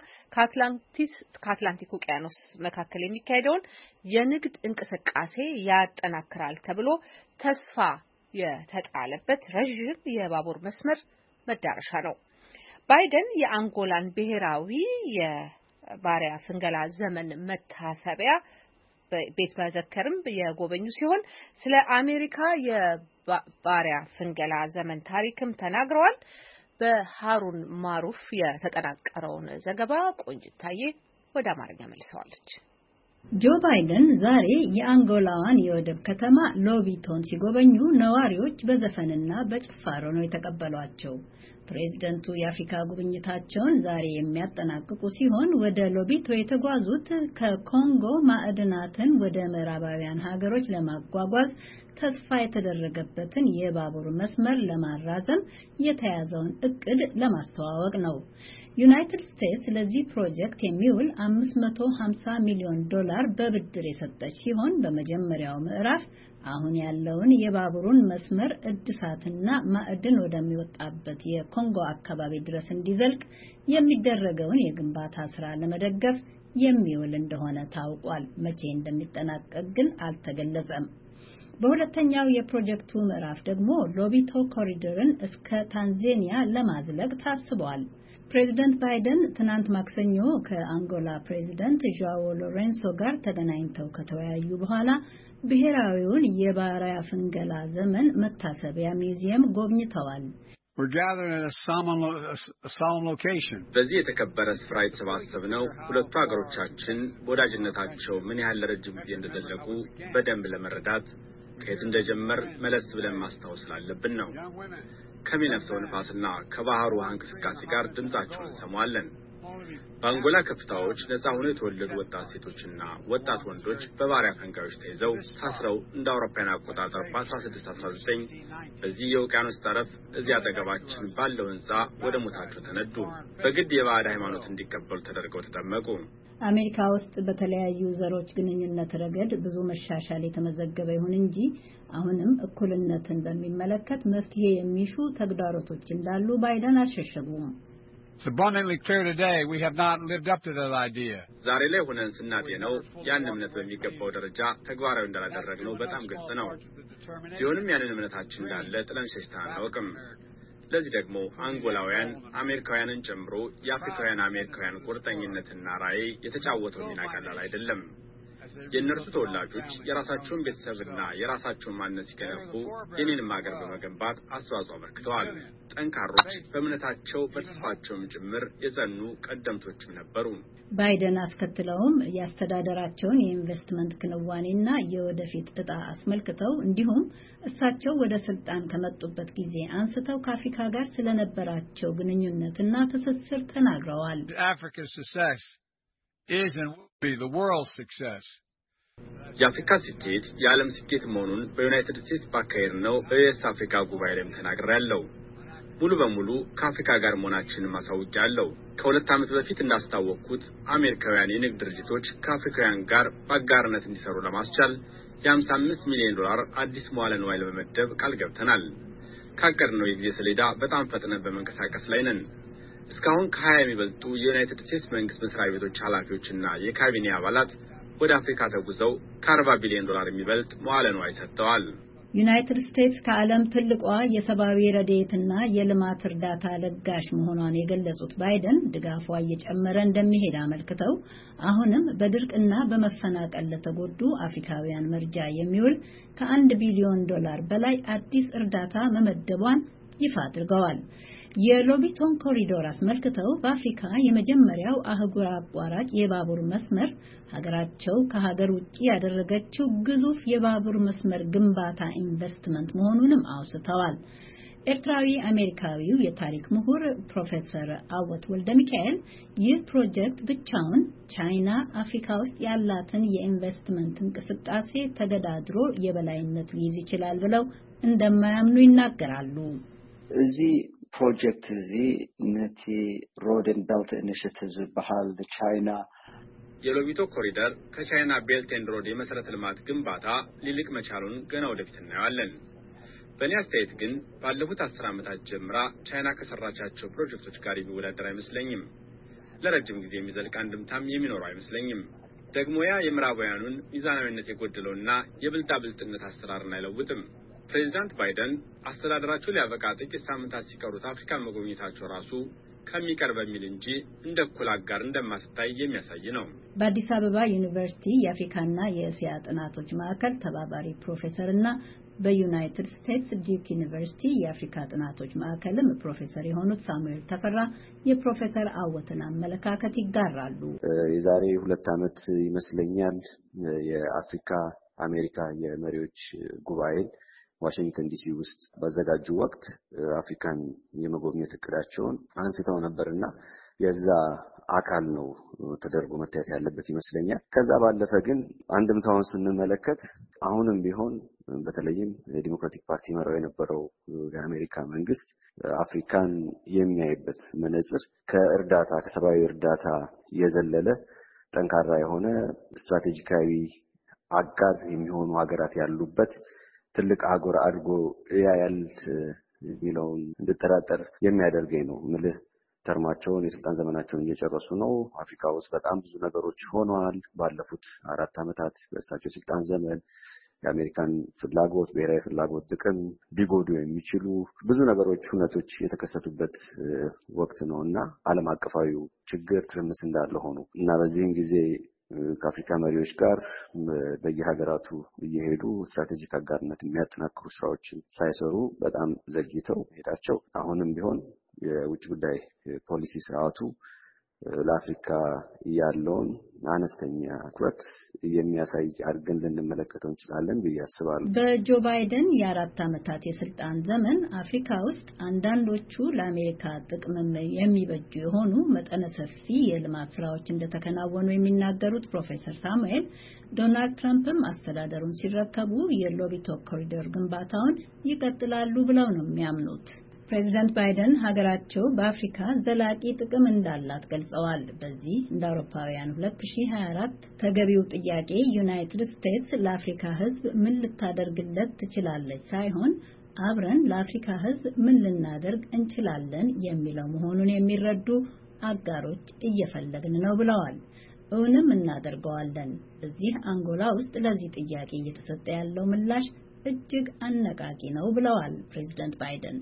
ከአትላንቲክ ውቅያኖስ መካከል የሚካሄደውን የንግድ እንቅስቃሴ ያጠናክራል ተብሎ ተስፋ የተጣለበት ረዥም የባቡር መስመር መዳረሻ ነው። ባይደን የአንጎላን ብሔራዊ የባሪያ ፍንገላ ዘመን መታሰቢያ ቤት መዘከርም የጎበኙ ሲሆን ስለ አሜሪካ የባሪያ ፍንገላ ዘመን ታሪክም ተናግረዋል። በሃሩን ማሩፍ የተጠናቀረውን ዘገባ ቆንጅታዬ ወደ አማርኛ መልሰዋለች። ጆ ባይደን ዛሬ የአንጎላዋን የወደብ ከተማ ሎቢቶን ሲጎበኙ ነዋሪዎች በዘፈንና በጭፋሮ ነው የተቀበሏቸው። ፕሬዝደንቱ የአፍሪካ ጉብኝታቸውን ዛሬ የሚያጠናቅቁ ሲሆን ወደ ሎቢቶ የተጓዙት ከኮንጎ ማዕድናትን ወደ ምዕራባውያን ሀገሮች ለማጓጓዝ ተስፋ የተደረገበትን የባቡር መስመር ለማራዘም የተያዘውን እቅድ ለማስተዋወቅ ነው። ዩናይትድ ስቴትስ ለዚህ ፕሮጀክት የሚውል $550 ሚሊዮን በብድር የሰጠች ሲሆን በመጀመሪያው ምዕራፍ አሁን ያለውን የባቡሩን መስመር እድሳትና ማዕድን ወደሚወጣበት የኮንጎ አካባቢ ድረስ እንዲዘልቅ የሚደረገውን የግንባታ ስራ ለመደገፍ የሚውል እንደሆነ ታውቋል። መቼ እንደሚጠናቀቅ ግን አልተገለጸም። በሁለተኛው የፕሮጀክቱ ምዕራፍ ደግሞ ሎቢቶ ኮሪደርን እስከ ታንዛኒያ ለማዝለቅ ታስቧል። ፕሬዚደንት ባይደን ትናንት ማክሰኞ ከአንጎላ ፕሬዚደንት ዣኦ ሎሬንሶ ጋር ተገናኝተው ከተወያዩ በኋላ ብሔራዊውን የባሪያ ፍንገላ ዘመን መታሰቢያ ሙዚየም ጎብኝተዋል። በዚህ የተከበረ ስፍራ የተሰባሰብነው ሁለቱ ሀገሮቻችን በወዳጅነታቸው ምን ያህል ለረጅም ጊዜ እንደዘለቁ በደንብ ለመረዳት ከየት እንደጀመር መለስ ብለን ማስታወስ ስላለብን ነው። ከሚነፍሰው ንፋስና ከባህሩ ውሃ እንቅስቃሴ ጋር ድምጻቸውን እንሰማለን። በአንጎላ ከፍታዎች ነፃ ሆነው የተወለዱ ወጣት ሴቶችና ወጣት ወንዶች በባሪያ ፈንጋዮች ተይዘው ታስረው እንደ አውሮፓውያን አቆጣጠር በ1619 በዚህ የውቅያኖስ ጠረፍ እዚያ አጠገባችን ባለው ህንጻ ወደ ሞታቸው ተነዱ። በግድ የባዕድ ሃይማኖት እንዲቀበሉ ተደርገው ተጠመቁ። አሜሪካ ውስጥ በተለያዩ ዘሮች ግንኙነት ረገድ ብዙ መሻሻል የተመዘገበ ይሁን እንጂ አሁንም እኩልነትን በሚመለከት መፍትሄ የሚሹ ተግዳሮቶች እንዳሉ ባይደን አልሸሸጉም። ዛሬ ላይ ሆነን ስናጤነው ያን እምነት በሚገባው ደረጃ ተግባራዊ እንዳላደረግነው በጣም ግልጽ ነው። ቢሆንም ያንን እምነታችን እንዳለ ጥለን ሸሽተን አናውቅም። ለዚህ ደግሞ አንጎላውያን አሜሪካውያንን ጨምሮ የአፍሪካውያን አሜሪካውያን ቁርጠኝነትና ራዕይ የተጫወተው ሚና ቀላል አይደለም። የእነርሱ ተወላጆች የራሳቸውን ቤተሰብና የራሳቸውን ማንነት ሲገነቡ የኔንም ሀገር በመገንባት አስተዋጽኦ አበርክተዋል። ጠንካሮች በእምነታቸው በተስፋቸውም ጭምር የጸኑ ቀደምቶችም ነበሩ። ባይደን አስከትለውም ያስተዳደራቸውን የኢንቨስትመንት ክንዋኔና የወደፊት ዕጣ አስመልክተው እንዲሁም እሳቸው ወደ ስልጣን ከመጡበት ጊዜ አንስተው ከአፍሪካ ጋር ስለነበራቸው ግንኙነትና ትስስር ተናግረዋል። የአፍሪካ ስኬት የዓለም ስኬት መሆኑን በዩናይትድ ስቴትስ ባካሄድነው በዩኤስ አፍሪካ ጉባኤ ላይም ተናግሬያለሁ። ሙሉ በሙሉ ከአፍሪካ ጋር መሆናችንን ማሳወቂያለሁ። ከ2 ዓመት በፊት እንዳስታወቅኩት አሜሪካውያን የንግድ ድርጅቶች ከአፍሪካውያን ጋር በአጋርነት እንዲሰሩ ለማስቻል የ$55 ሚሊዮን አዲስ መዋለ ንዋይ ለመመደብ ቃል ገብተናል። ካቀድነው የጊዜ ሰሌዳ በጣም ፈጥነን በመንቀሳቀስ ላይ ነን። እስካሁን ከ20 የሚበልጡ የዩናይትድ ስቴትስ መንግስት መስሪያ ቤቶች ኃላፊዎችና የካቢኔ አባላት ወደ አፍሪካ ተጉዘው ከ$40 ቢሊዮን የሚበልጥ መዋለ ንዋይ ሰጥተዋል። ዩናይትድ ስቴትስ ከዓለም ትልቋ የሰብአዊ ረድኤትና የልማት እርዳታ ለጋሽ መሆኗን የገለጹት ባይደን ድጋፏ እየጨመረ እንደሚሄድ አመልክተው አሁንም በድርቅና በመፈናቀል ለተጎዱ አፍሪካውያን መርጃ የሚውል ከ$1 ቢሊዮን በላይ አዲስ እርዳታ መመደቧን ይፋ አድርገዋል። የሎቢቶን ኮሪዶር አስመልክተው በአፍሪካ የመጀመሪያው አህጉር አቋራጭ የባቡር መስመር ሀገራቸው ከሀገር ውጪ ያደረገችው ግዙፍ የባቡር መስመር ግንባታ ኢንቨስትመንት መሆኑንም አውስተዋል። ኤርትራዊ አሜሪካዊው የታሪክ ምሁር ፕሮፌሰር አወት ወልደ ሚካኤል ይህ ፕሮጀክት ብቻውን ቻይና አፍሪካ ውስጥ ያላትን የኢንቨስትመንት እንቅስቃሴ ተገዳድሮ የበላይነት ሊይዝ ይችላል ብለው እንደማያምኑ ይናገራሉ። እዚህ ፕሮጀክት እዚህ ነቲ ሮድ ኤንድ ቤልት ኢኒሺየቲቭ ዝበሃል ቻይና የሎቢቶ ኮሪደር ከቻይና ቤልት ኤንድ ሮድ የመሰረተ ልማት ግንባታ ሊልቅ መቻሉን ገና ወደፊት እናያለን። በእኔ አስተያየት ግን ባለፉት 10 ዓመታት ጀምራ ቻይና ከሰራቻቸው ፕሮጀክቶች ጋር የሚወዳደር አይመስለኝም። ለረጅም ጊዜ የሚዘልቅ አንድምታም የሚኖረው አይመስለኝም። ደግሞ ያ የምዕራባውያኑን ሚዛናዊነት የጎደለውና የብልጣብልጥነት አሰራርን አይለውጥም። ፕሬዚዳንት ባይደን አስተዳደራቸው ሊያበቃ ጥቂት ሳምንታት ሲቀሩት አፍሪካን መጎብኘታቸው ራሱ ከሚቀር በሚል እንጂ እንደ እኩል አጋር እንደማትታይ የሚያሳይ ነው። በአዲስ አበባ ዩኒቨርሲቲ የአፍሪካና የእስያ ጥናቶች ማዕከል ተባባሪ ፕሮፌሰርና በዩናይትድ ስቴትስ ዲዩክ ዩኒቨርሲቲ የአፍሪካ ጥናቶች ማዕከልም ፕሮፌሰር የሆኑት ሳሙኤል ተፈራ የፕሮፌሰር አወትን አመለካከት ይጋራሉ። የዛሬ 2 ዓመት ይመስለኛል የአፍሪካ አሜሪካ የመሪዎች ጉባኤ ዋሽንግተን ዲሲ ውስጥ ባዘጋጁ ወቅት አፍሪካን የመጎብኘት እቅዳቸውን አንስተው ነበርና የዛ አካል ነው ተደርጎ መታየት ያለበት ይመስለኛል። ከዛ ባለፈ ግን አንድምታውን ስንመለከት አሁንም ቢሆን በተለይም የዲሞክራቲክ ፓርቲ መራው የነበረው የአሜሪካ መንግስት አፍሪካን የሚያይበት መነጽር ከእርዳታ ከሰብአዊ እርዳታ የዘለለ ጠንካራ የሆነ ስትራቴጂካዊ አጋር የሚሆኑ ሀገራት ያሉበት ትልቅ አህጉር አድርጎ ያያል የሚለውን እንድጠራጠር የሚያደርገኝ ነው። ምልህ ተርማቸውን የስልጣን ዘመናቸውን እየጨረሱ ነው። አፍሪካ ውስጥ በጣም ብዙ ነገሮች ሆነዋል። ባለፉት 4 ዓመታት በእሳቸው ስልጣን ዘመን የአሜሪካን ፍላጎት ብሔራዊ ፍላጎት ጥቅም ሊጎዱ የሚችሉ ብዙ ነገሮች ሁነቶች የተከሰቱበት ወቅት ነውና ዓለም አቀፋዊው ችግር ትርምስ እንዳለ ሆኖ እና በዚህም ጊዜ ከአፍሪካ መሪዎች ጋር በየሀገራቱ እየሄዱ ስትራቴጂክ አጋርነት የሚያጠናክሩ ስራዎችን ሳይሰሩ በጣም ዘግይተው ሄዳቸው አሁንም ቢሆን የውጭ ጉዳይ ፖሊሲ ስርዓቱ ለአፍሪካ ያለውን አነስተኛ ትኩረት የሚያሳይ አድርገን ልንመለከተው እንችላለን ብዬ አስባለሁ። በጆ ባይደን የ4 ዓመታት የስልጣን ዘመን አፍሪካ ውስጥ አንዳንዶቹ ለአሜሪካ ጥቅም የሚበጁ የሆኑ መጠነ ሰፊ የልማት ስራዎች እንደተከናወኑ የሚናገሩት ፕሮፌሰር ሳሙኤል ዶናልድ ትራምፕም አስተዳደሩን ሲረከቡ የሎቢቶ ኮሪዶር ግንባታውን ይቀጥላሉ ብለው ነው የሚያምኑት። ፕሬዚዳንት ባይደን ሀገራቸው በአፍሪካ ዘላቂ ጥቅም እንዳላት ገልጸዋል። በዚህ እንደ አውሮፓውያን 2024 ተገቢው ጥያቄ ዩናይትድ ስቴትስ ለአፍሪካ ሕዝብ ምን ልታደርግለት ትችላለች ሳይሆን አብረን ለአፍሪካ ሕዝብ ምን ልናደርግ እንችላለን የሚለው መሆኑን የሚረዱ አጋሮች እየፈለግን ነው ብለዋል። እውንም እናደርገዋለን። እዚህ አንጎላ ውስጥ ለዚህ ጥያቄ እየተሰጠ ያለው ምላሽ እጅግ አነቃቂ ነው ብለዋል ፕሬዚዳንት ባይደን።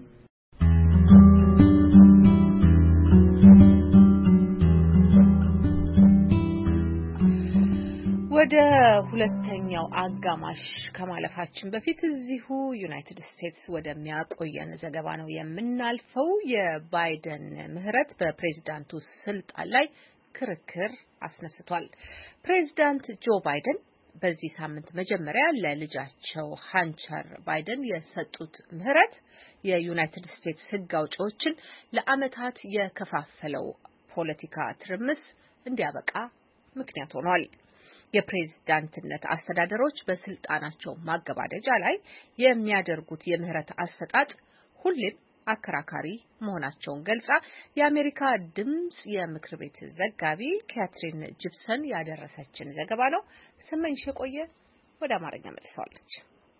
ወደ ሁለተኛው አጋማሽ ከማለፋችን በፊት እዚሁ ዩናይትድ ስቴትስ ወደሚያቆየን ዘገባ ነው የምናልፈው። የባይደን ምህረት በፕሬዝዳንቱ ስልጣን ላይ ክርክር አስነስቷል። ፕሬዝዳንት ጆ ባይደን በዚህ ሳምንት መጀመሪያ ለልጃቸው ሃንተር ባይደን የሰጡት ምህረት የዩናይትድ ስቴትስ ሕግ አውጪዎችን ለዓመታት የከፋፈለው ፖለቲካ ትርምስ እንዲያበቃ ምክንያት ሆኗል። የፕሬዝዳንትነት አስተዳደሮች በስልጣናቸው ማገባደጃ ላይ የሚያደርጉት የምህረት አሰጣጥ ሁሌም አከራካሪ መሆናቸውን ገልጻ የአሜሪካ ድምጽ የምክር ቤት ዘጋቢ ካትሪን ጂፕሰን ያደረሰችን ዘገባ ነው። ስመኝሽ የቆየ ወደ አማርኛ መልሰዋለች።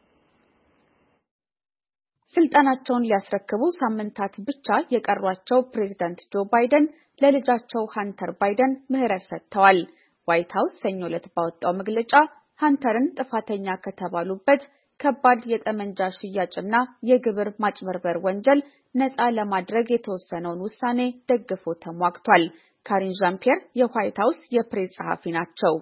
ስልጣናቸውን ሊያስረክቡ ሳምንታት ብቻ የቀሯቸው ፕሬዝዳንት ጆ ባይደን ለልጃቸው ሃንተር ባይደን ምህረት ሰጥተዋል። ዋይት ሃውስ ሰኞ ዕለት ባወጣው መግለጫ ሃንተርን ጥፋተኛ ከተባሉበት ከባድ የጠመንጃ ሽያጭና የግብር ማጭበርበር ወንጀል ነፃ ለማድረግ የተወሰነውን ውሳኔ ደግፎ ተሟግቷል። ካሪን ዣምፒየር የዋይት ሃውስ የፕሬስ ጸሐፊ ናቸው።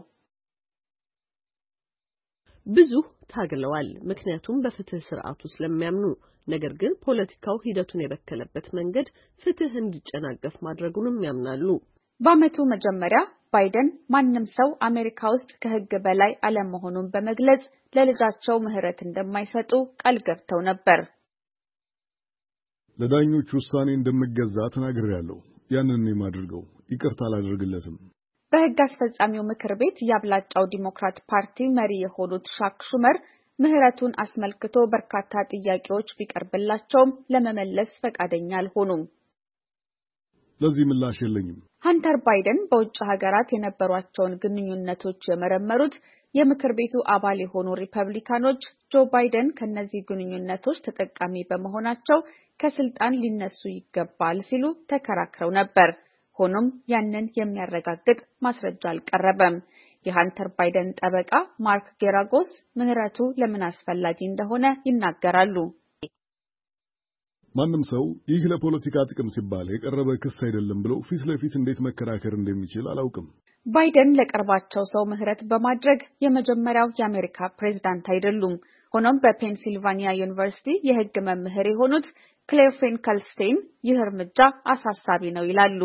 ብዙ ታግለዋል፣ ምክንያቱም በፍትህ ስርዓቱ ስለሚያምኑ። ነገር ግን ፖለቲካው ሂደቱን የበከለበት መንገድ ፍትህ እንዲጨናገፍ ማድረጉንም ያምናሉ። በዓመቱ መጀመሪያ ባይደን ማንም ሰው አሜሪካ ውስጥ ከህግ በላይ አለመሆኑን በመግለጽ ለልጃቸው ምህረት እንደማይሰጡ ቃል ገብተው ነበር። ለዳኞች ውሳኔ እንደምገዛ ተናግሬያለሁ። ያንን የማድርገው ይቅርታ አላደርግለትም። በህግ አስፈጻሚው ምክር ቤት የአብላጫው ዲሞክራት ፓርቲ መሪ የሆኑት ሻክ ሹመር ምህረቱን አስመልክቶ በርካታ ጥያቄዎች ቢቀርብላቸውም ለመመለስ ፈቃደኛ አልሆኑም። ለዚህ ምላሽ የለኝም። ሃንተር ባይደን በውጭ ሀገራት የነበሯቸውን ግንኙነቶች የመረመሩት የምክር ቤቱ አባል የሆኑ ሪፐብሊካኖች ጆ ባይደን ከነዚህ ግንኙነቶች ተጠቃሚ በመሆናቸው ከስልጣን ሊነሱ ይገባል ሲሉ ተከራክረው ነበር። ሆኖም ያንን የሚያረጋግጥ ማስረጃ አልቀረበም። የሃንተር ባይደን ጠበቃ ማርክ ጌራጎስ ምህረቱ ለምን አስፈላጊ እንደሆነ ይናገራሉ። ማንም ሰው ይህ ለፖለቲካ ጥቅም ሲባል የቀረበ ክስ አይደለም ብሎ ፊት ለፊት እንዴት መከራከር እንደሚችል አላውቅም። ባይደን ለቀርባቸው ሰው ምህረት በማድረግ የመጀመሪያው የአሜሪካ ፕሬዝዳንት አይደሉም። ሆኖም በፔንሲልቫኒያ ዩኒቨርሲቲ የህግ መምህር የሆኑት ክሌር ፌንከልስቴን ይህ እርምጃ አሳሳቢ ነው ይላሉ።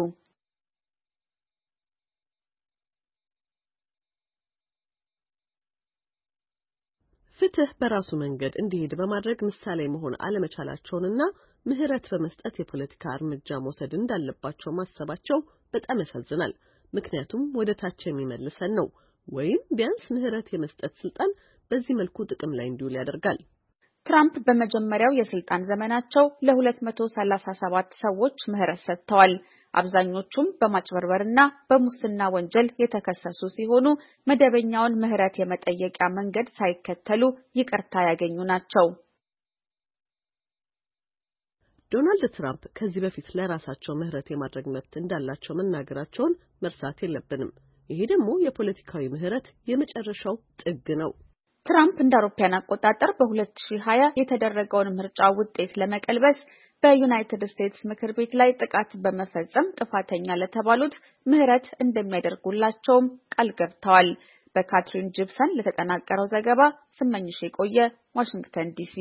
ፍትህ በራሱ መንገድ እንዲሄድ በማድረግ ምሳሌ መሆን አለመቻላቸውንና ምህረት በመስጠት የፖለቲካ እርምጃ መውሰድ እንዳለባቸው ማሰባቸው በጣም ያሳዝናል። ምክንያቱም ወደ ታች የሚመልሰን ነው፣ ወይም ቢያንስ ምህረት የመስጠት ስልጣን በዚህ መልኩ ጥቅም ላይ እንዲውል ያደርጋል። ትራምፕ በመጀመሪያው የስልጣን ዘመናቸው ለ237 ሰዎች ምህረት ሰጥተዋል። አብዛኞቹም በማጭበርበርና በሙስና ወንጀል የተከሰሱ ሲሆኑ መደበኛውን ምህረት የመጠየቂያ መንገድ ሳይከተሉ ይቅርታ ያገኙ ናቸው። ዶናልድ ትራምፕ ከዚህ በፊት ለራሳቸው ምህረት የማድረግ መብት እንዳላቸው መናገራቸውን መርሳት የለብንም። ይሄ ደግሞ የፖለቲካዊ ምህረት የመጨረሻው ጥግ ነው። ትራምፕ እንደ አውሮፓውያን አቆጣጠር በ2020 የተደረገውን ምርጫ ውጤት ለመቀልበስ በዩናይትድ ስቴትስ ምክር ቤት ላይ ጥቃት በመፈጸም ጥፋተኛ ለተባሉት ምህረት እንደሚያደርጉላቸውም ቃል ገብተዋል። በካትሪን ጂፕሰን ለተጠናቀረው ዘገባ ስመኝሽ የቆየ ዋሽንግተን ዲሲ።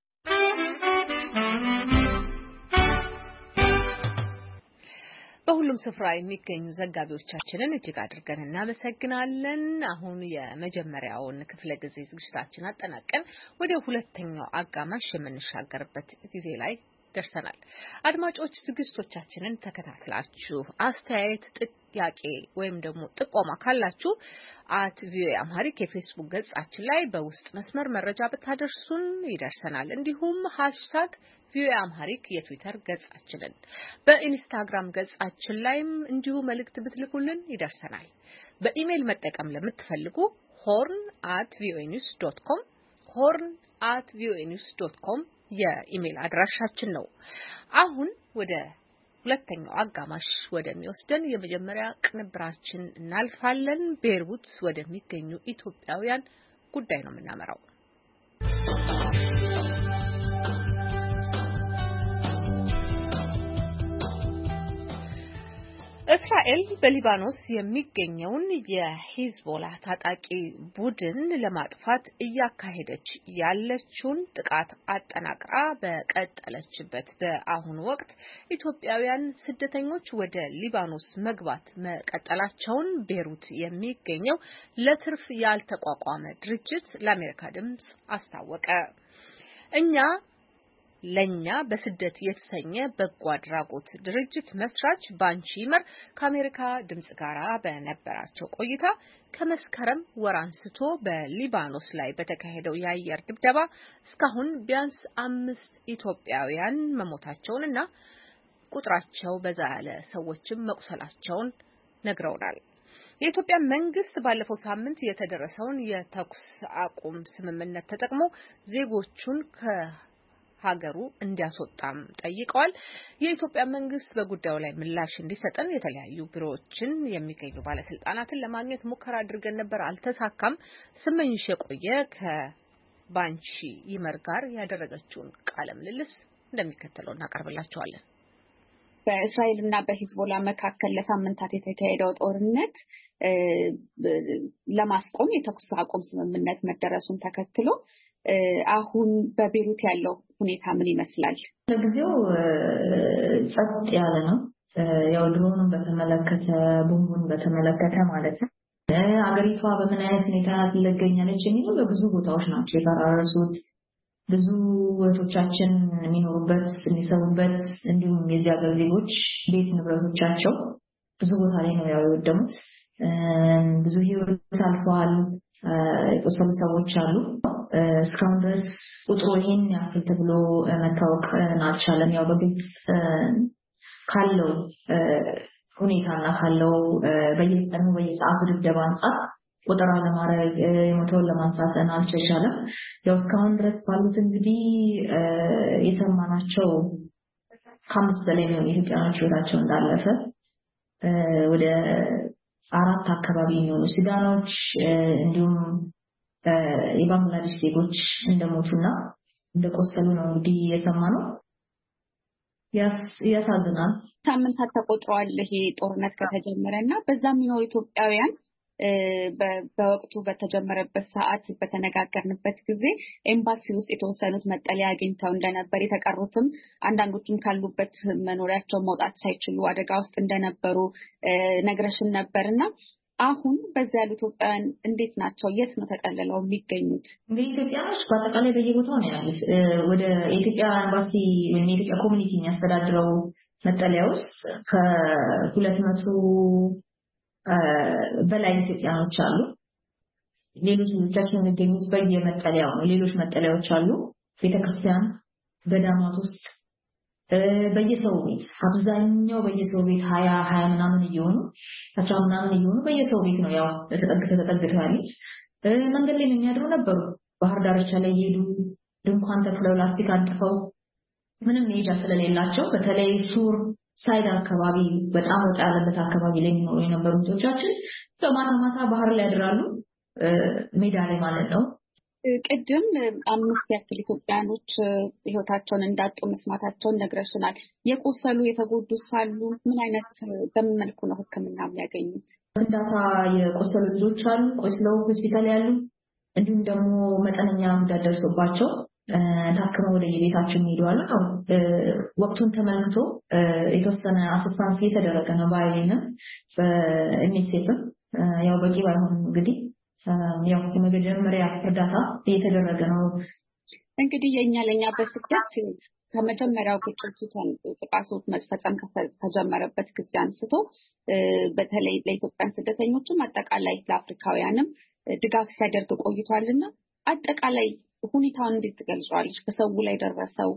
በሁሉም ስፍራ የሚገኙ ዘጋቢዎቻችንን እጅግ አድርገን እናመሰግናለን። አሁን የመጀመሪያውን ክፍለ ጊዜ ዝግጅታችን አጠናቀን ወደ ሁለተኛው አጋማሽ የምንሻገርበት ጊዜ ላይ ደርሰናል። አድማጮች ዝግጅቶቻችንን ተከታትላችሁ አስተያየት፣ ጥያቄ ወይም ደግሞ ጥቆማ ካላችሁ @ቪኦኤ አምሃሪክ የፌስቡክ ገጻችን ላይ በውስጥ መስመር መረጃ ብታደርሱን ይደርሰናል። እንዲሁም #ቪኦኤ አምሃሪክ የትዊተር ገጻችንን በኢንስታግራም ገጻችን ላይም እንዲሁ መልእክት ብትልኩልን ይደርሰናል። በኢሜይል መጠቀም ለምትፈልጉ horn@voanews.com horn@voanews.com የኢሜል አድራሻችን ነው። አሁን ወደ ሁለተኛው አጋማሽ ወደሚወስደን የመጀመሪያ ቅንብራችን እናልፋለን። ቤይሩት ወደሚገኙ ኢትዮጵያውያን ጉዳይ ነው የምናመራው። እስራኤል በሊባኖስ የሚገኘውን የሂዝቦላ ታጣቂ ቡድን ለማጥፋት እያካሄደች ያለችውን ጥቃት አጠናቅራ በቀጠለችበት በአሁኑ ወቅት ኢትዮጵያውያን ስደተኞች ወደ ሊባኖስ መግባት መቀጠላቸውን ቤሩት የሚገኘው ለትርፍ ያልተቋቋመ ድርጅት ለአሜሪካ ድምጽ አስታወቀ። ለኛ በስደት የተሰኘ በጎ አድራጎት ድርጅት መስራች ባንቺ ይመር ከአሜሪካ ድምጽ ጋር በነበራቸው ቆይታ ከመስከረም ወር አንስቶ በሊባኖስ ላይ በተካሄደው የአየር ድብደባ እስካሁን ቢያንስ 5 ኢትዮጵያውያን መሞታቸውንና ቁጥራቸው በዛ ያለ ሰዎችም መቁሰላቸውን ነግረውናል። የኢትዮጵያ መንግስት ባለፈው ሳምንት የተደረሰውን የተኩስ አቁም ስምምነት ተጠቅሞ ዜጎቹን ሀገሩ እንዲያስወጣም ጠይቀዋል። የኢትዮጵያ መንግስት በጉዳዩ ላይ ምላሽ እንዲሰጠን የተለያዩ ቢሮዎችን የሚገኙ ባለስልጣናትን ለማግኘት ሙከራ አድርገን ነበር፣ አልተሳካም። ስመኝሽ የቆየ ከባንቺ ይመር ጋር ያደረገችውን ቃለ ምልልስ እንደሚከተለው እናቀርብላችኋለን። በእስራኤልና በሂዝቦላ መካከል ለሳምንታት የተካሄደው ጦርነት ለማስቆም የተኩስ አቁም ስምምነት መደረሱን ተከትሎ አሁን በቤሩት ያለው ሁኔታ ምን ይመስላል? ለጊዜው ጸጥ ያለ ነው። ያው ድሮኑን በተመለከተ ቦምቡን በተመለከተ ማለት ነው። አገሪቷ በምን አይነት ሁኔታ ትገኛለች የሚለው በብዙ ቦታዎች ናቸው የተራረሱት። ብዙ ወቶቻችን የሚኖሩበት የሚሰሩበት እንዲሁም የዚህ ሀገር ዜጎች ቤት ንብረቶቻቸው ብዙ ቦታ ላይ ነው የወደሙት። ብዙ ህይወት አልፈዋል። የቆሰሉ ሰዎች አሉ። እስካሁን ድረስ ቁጥሩ ይሄን ያክል ተብሎ መታወቅ አልቻለም። ያው በግልጽ ካለው ሁኔታና ካለው በየቀኑ በየሰዓቱ ድብደባ አንጻር ቁጥር ለማድረግ የሞተውን ለማንሳት አልተቻለም። ያው እስካሁን ድረስ ባሉት እንግዲህ የሰማናቸው ከ5 በላይ ነው ኢትዮጵያኖች ህይወታቸው እንዳለፈ፣ ወደ 4 አካባቢ የሚሆኑ ሱዳኖች እንዲሁም የባንግላዴሽ ዜጎች እንደሞቱና እንደቆሰሉ ነው እንግዲህ የሰማነው። ያሳዝናል። ሳምንታት ተቆጥረዋል ይሄ ጦርነት ከተጀመረና በዛም የሚኖሩ ኢትዮጵያውያን በወቅቱ በተጀመረበት ሰዓት በተነጋገርንበት ጊዜ ኤምባሲ ውስጥ የተወሰኑት መጠለያ አግኝተው እንደነበር፣ የተቀሩትም አንዳንዶቹም ካሉበት መኖሪያቸው መውጣት ሳይችሉ አደጋ ውስጥ እንደነበሩ ነግረሽን ነበርና አሁን በዛ ያሉ ኢትዮጵያውያን እንዴት ናቸው? የት ነው ተጠልለው የሚገኙት? እንግዲህ ኢትዮጵያኖች በአጠቃላይ በየቦታው ነው ያሉት። ወደ የኢትዮጵያ ኤምባሲ ወይም የኢትዮጵያ ኮሚኒቲ የሚያስተዳድረው መጠለያ ውስጥ ከ200 በላይ ኢትዮጵያኖች አሉ። ሌሎች ልጆቻችን የሚገኙት በየመጠለያው ነው። ሌሎች መጠለያዎች አሉ። ቤተክርስቲያን፣ ገዳማት ውስጥ በየሰው ቤት አብዛኛው በየሰው ቤት 20 ምናምን እየሆኑ 10 ምናምን እየሆኑ በየሰው ቤት ነው ያው ተጠግተው ያሉት። መንገድ ላይ የሚያድሩ ነበሩ። ባህር ዳርቻ ላይ ይሄዱ ድንኳን ተክለው ላስቲክ አንጥፈው ምንም መሄጃ ስለሌላቸው በተለይ ሱር ሳይድ አካባቢ በጣም ወጣ ያለበት አካባቢ ላይ የሚኖሩ የነበሩ ልጆቻችን በማታ ባህር ላይ ያድራሉ፣ ሜዳ ላይ ማለት ነው። ቅድም 5 ያክል ኢትዮጵያኖች ህይወታቸውን እንዳጡ መስማታቸውን ነግረሽናል። የቆሰሉ የተጎዱ ሳሉ ምን አይነት በምን መልኩ ነው ሕክምና የሚያገኙት? ፍንዳታ የቆሰሉ ልጆች አሉ፣ ቆስለው ሆስፒታል ያሉ፣ እንዲሁም ደግሞ መጠነኛ ጉዳት ደርሶባቸው ታክመው ወደ የቤታቸው ሄደዋል። ወቅቱን ተመልክቶ የተወሰነ አሲስታንስ እየተደረገ ነው በአይኔም በኤምኤስኤፍም ያው በቂ ባይሆንም እንግዲህ ያው የመጀመሪያ እርዳታ እየተደረገ ነው። እንግዲህ ለኛ በስደት ከመጀመሪያው ጥቃቱ መፈጸም ከጀመረበት ጊዜ አንስቶ በተለይ ለኢትዮጵያን ስደተኞችም አጠቃላይ ለአፍሪካውያንም ድጋፍ ሲያደርግ ቆይቷልና አጠቃላይ ሁኔታውን እንዴት ትገልጿለሽ? በሰው ላይ ደረሰው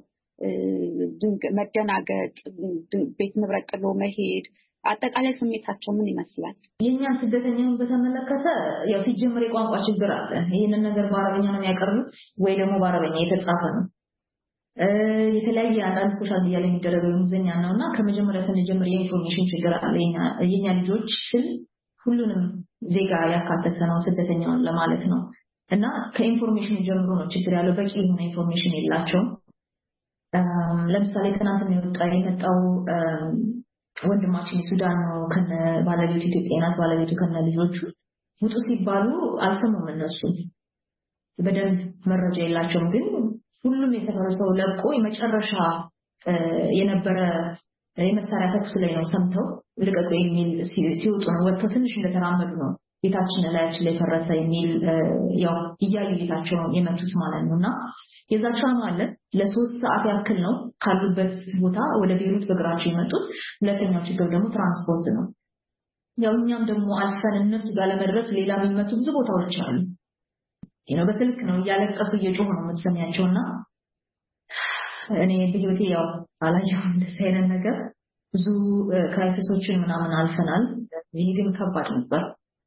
መደናገጥ፣ ቤት ንብረት ጥሎ መሄድ፣ አጠቃላይ ስሜታቸው ምን ይመስላል? የኛን ስደተኛውን በተመለከተ ያው ሲጀምር የቋንቋ ችግር አለ። ይሄንን ነገር በአረበኛ ነው የሚያቀርቡት ወይ ደግሞ በአረበኛ የተጻፈ ነው። የተለያየ አንዳንድ ሶሻል ሚዲያ ላይ የሚደረገው እንግሊዝኛ ነውና ከመጀመሪያ ስንጀምር የኢንፎርሜሽን ችግር አለ። የኛ ልጆች ሁሉንም ዜጋ ያካተተ ነው ስደተኛውን ለማለት ነው። እና ከኢንፎርሜሽን ጀምሮ ነው ችግር ያለው። በቂ የሆነ ኢንፎርሜሽን የላቸውም። ለምሳሌ ትናንትና የመጣው ወንድማችን ሱዳን ነው ከነ ባለቤቱ ኢትዮጵያ ናት ባለቤቱ ከነ ልጆቹ ውጡ ሲባሉ አልሰሙም እነሱ በደንብ መረጃ የላቸውም ግን ሁሉም የሰፈሩ ሰው ለቆ የመጨረሻ የነበረ የመሳሪያ ተኩስ ላይ ነው ሰምተው ልቀቁ የሚል ሲወጡ ነው ወጥተው ትንሽ እንደተራመዱ ነው ቤታችን ላያችን ላይ ፈረሰ የሚል ያው ይያዩ ቤታቸውን የመቱት ማለት ነውና የዛ ትራማ አለ ለ3 ሰዓት ያክል ነው ካሉበት ቦታ ወደ ቤሩት በእግራቸው የመጡት ሁለተኛው ችግር ደግሞ ትራንስፖርት ነው ያው እኛም ደግሞ አልፈን እነሱ ጋር ለመድረስ ሌላ የሚመጡ ብዙ ቦታዎች አሉ ይሄው በስልክ ነው ያለቀሱ እየጮሁ ነው የምትሰሚያቸውና እኔ በህይወቴ ያው አላየሁም እንደዚህ አይነት ነገር ብዙ ክራይሲሶችን ምናምን አልፈናል ይሄ ግን ከባድ ነበር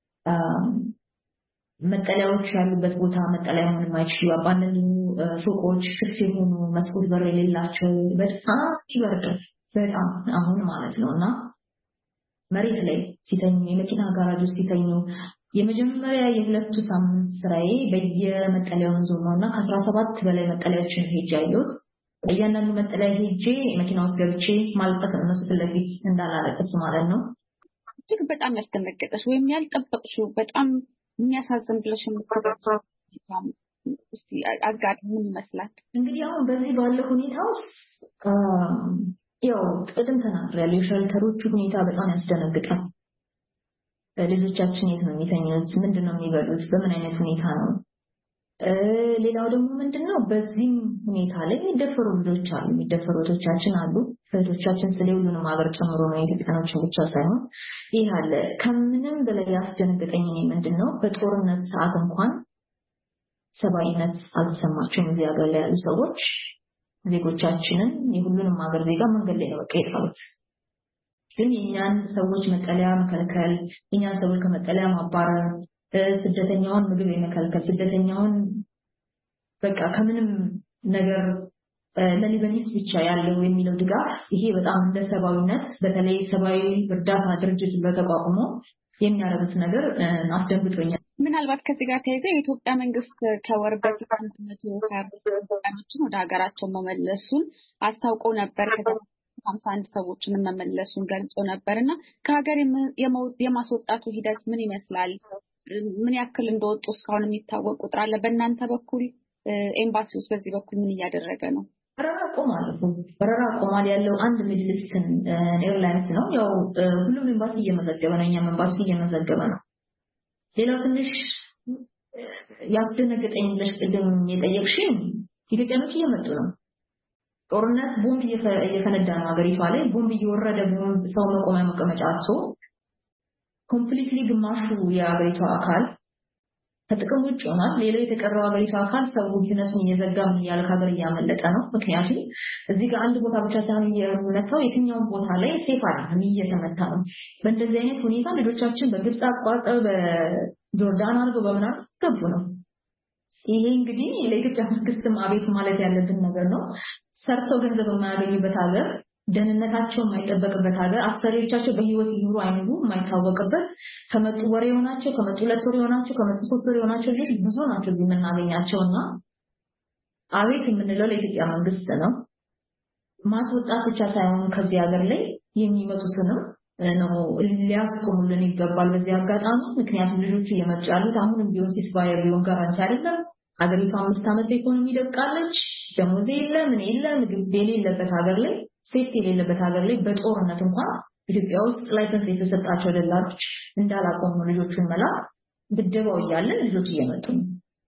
መጠለያዎች ያሉበት ቦታ መጠለያውን የማይችሉ አባንኑ ፎቆች ክፍት የሆኑ መስኮት በር የሌላቸው በጣም ይበርዳል በጣም አሁን ማለት ነውና መሬት ላይ ሲተኙ የመኪና ጋራጅ ውስጥ ሲተኙ የመጀመሪያ የሁለቱ ሳምንት ስራዬ በየመጠለያው ዞርና ከ17 በላይ መጠለያዎችን ሄጄ አየሁት እያንዳንዱ መጠለያ ሄጄ መኪና ውስጥ ገብቼ ማልቀስ እነሱ ስለፊት እንዳላለቀስ ማለት ነው እጅግ በጣም ያስደነገጠሽ ወይም ያልጠበቅሽው በጣም የሚያሳዝን ብለሽ የምትቆጥረው እስቲ አጋር ምን ይመስላል እንግዲህ አሁን በዚህ ባለው ሁኔታ ውስጥ ያው ቅድም ተናግሬያለሁ ሸልተሮቹ ሁኔታ በጣም ያስደነግጣል ልጆቻችን የት ነው የሚተኙት ምንድነው የሚበሉት በምን አይነት ሁኔታ ነው ሌላው ደግሞ ምንድነው በዚህ ሁኔታ ላይ የሚደፈሩ ልጆች አሉ የሚደፈሩቶቻችን አሉ እህቶቻችን ስለሁሉንም ሀገር ጨምሮ ነው የኢትዮጵያኖችን ብቻ ሳይሆን ይሄ አለ ከምንም በላይ ያስደነገጠኝ ምንድነው በጦርነት ሰዓት እንኳን ሰባይነት አልተሰማቸውም እዚህ ሀገር ላይ ያሉ ሰዎች ዜጎቻችንን የሁሉንም ሀገር ዜጋ መንገድ ላይ ነው የቀሩት ግን የኛን ሰዎች መጠለያ መከልከል የኛን ሰዎች ከመጠለያ ማባረር ስደተኛውን ምግብ የመከልከል ስደተኛውን በቃ ከምንም ነገር ለሊበኒስ ብቻ ያለው የሚለው ድጋፍ ይሄ በጣም እንደ ሰባዊነት በተለይ ሰባዊ እርዳታ ድርጅት በተቋቁሞ የሚያረዱት ነገር አስደንግጦኛል ምናልባት ከዚህ ጋር ተያይዞ የኢትዮጵያ መንግስት ከወር በፊት 120 ወደ ሀገራቸው መመለሱን አስታውቆ ነበር 51 ሰዎችን መመለሱን ገልጾ ነበርና ከሀገር የማስወጣቱ ሂደት ምን ይመስላል ምን ያክል እንደወጡ እስካሁን የሚታወቅ ቁጥር አለ በእናንተ በኩል ኤምባሲውስ በዚህ በኩል ምን እያደረገ ነው በረራ ቆሟል ያለው አንድ ሚድልስትን ኤርላይንስ ነው ያው ሁሉም ኤምባሲ እየመዘገበ ነው እኛም ኤምባሲ እየመዘገበ ነው ሌላው ትንሽ ያስደነገጠኝ ብለሽ ቅድም የጠየቅሽኝ ኢትዮጵያኖች እየመጡ ነው ጦርነት ቦምብ እየፈነዳ ነው ሀገሪቷ ላይ ቦምብ እየወረደ ቦምብ ሰው መቆሚያ መቀመጫ አጥቶ ኮምፕሊትሊ ግማሹ የሀገሪቷ አካል ከጥቅም ውጭ ሆኗል ሌላው የተቀረው ሀገሪቷ አካል ሰው ቢዝነሱን እየዘጋ ምን ያለ ሀገር እያመለጠ ነው ምክንያቱም እዚህ ጋር አንድ ቦታ ብቻ ሳይሆን የመታው የትኛው ቦታ ላይ ሴፍ አይደለም እየተመታ ነው በእንደዚህ አይነት ሁኔታ ልጆቻችን በግብጽ አቋርጠው በጆርዳን አድርገው በመናር ገቡ ነው ይሄ እንግዲህ ለኢትዮጵያ መንግስትም አቤት ማለት ያለብን ነገር ነው ሰርተው ገንዘብ የማያገኙበት ሀገር ደህንነታቸው የማይጠበቅበት ሀገር አሰሪዎቻቸው በህይወት ይኑሩ አይኑሩ የማይታወቅበት ከመጡ ወሬ ሆናቸው ከመጡ 2 ወሬ ሆናቸው ከመጡ 3 ወሬ ሆናቸው ልጅ ብዙ ናቸው እዚህ የምናገኛቸውና አቤት የምንለው ለኢትዮጵያ መንግስት ነው ማስወጣት ብቻ ሳይሆን ከዚህ ሀገር ላይ የሚመጡትንም ነው ሊያስቆሙልን ይገባል በዚህ አጋጣሚ ምክንያቱም ልጆቹ እየመጡ ያሉት አሁንም ቢሆን ሲስፋየር ቢሆን ጋራንቲ አይደለም ሀገሪቷ 5 ዓመት ኢኮኖሚ ደቃለች ደሞዝ የለ ምን የለ ምግብ የሌለበት ሀገር ላይ ሴፍቲ የሌለበት ሀገር ላይ በጦርነት እንኳን ኢትዮጵያ ውስጥ ላይሰንስ የተሰጣቸው ደላሎች እንዳላቆሙ ልጆቹን መላክ ብድባው እያለ ልጆች እየመጡ ነው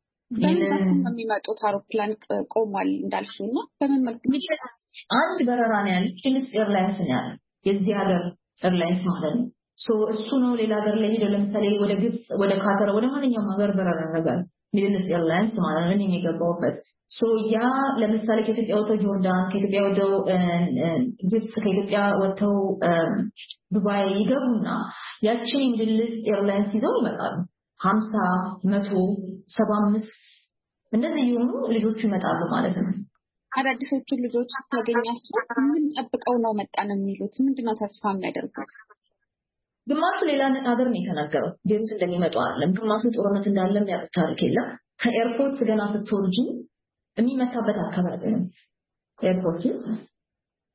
የሚመጡት አውሮፕላን ቆሟል እንዳልሽውና በምን መልኩ አንድ በረራ ነው ያለው ኪንግስ ኤርላይንስ ነው ያለው የዚህ ሀገር ኤርላይንስ ማለት ነው እሱ ነው ሌላ ሀገር ላይ ሄደው ለምሳሌ ወደ ግብጽ ወደ ካታር ወደ ማንኛውም ሀገር በረራ ያደርጋል ኪንግስ ኤርላይንስ ማለት ነው እኔ የገባሁበት ያ ለምሳሌ ከኢትዮጵያ ወጥተው ጆርዳን ከኢትዮጵያ ወጥተው ግብጽ ከኢትዮጵያ ወጥተው ዱባይ ይገቡና ያቺን ሚድልስ ኤርላይንስ ይዘው ይመጣሉ 50 100 75 እንደዚህ የሆኑ ልጆች ይመጣሉ ማለት ነው አዳዲሶቹ ልጆች ታገኛቸው ምን ጠብቀው ነው መጣን የሚሉት ምንድነው ተስፋ የሚያደርጉት ግማሹ ሌላ ሀገር ነው የተናገረው ቤት እንደሚመጡ አይደለም ግማሹ ጦርነት እንዳለም ያጣርክ የለም ከኤርፖርት ገና ስትወርጂ የሚመታበት አካባቢ ነው ኤርፖርት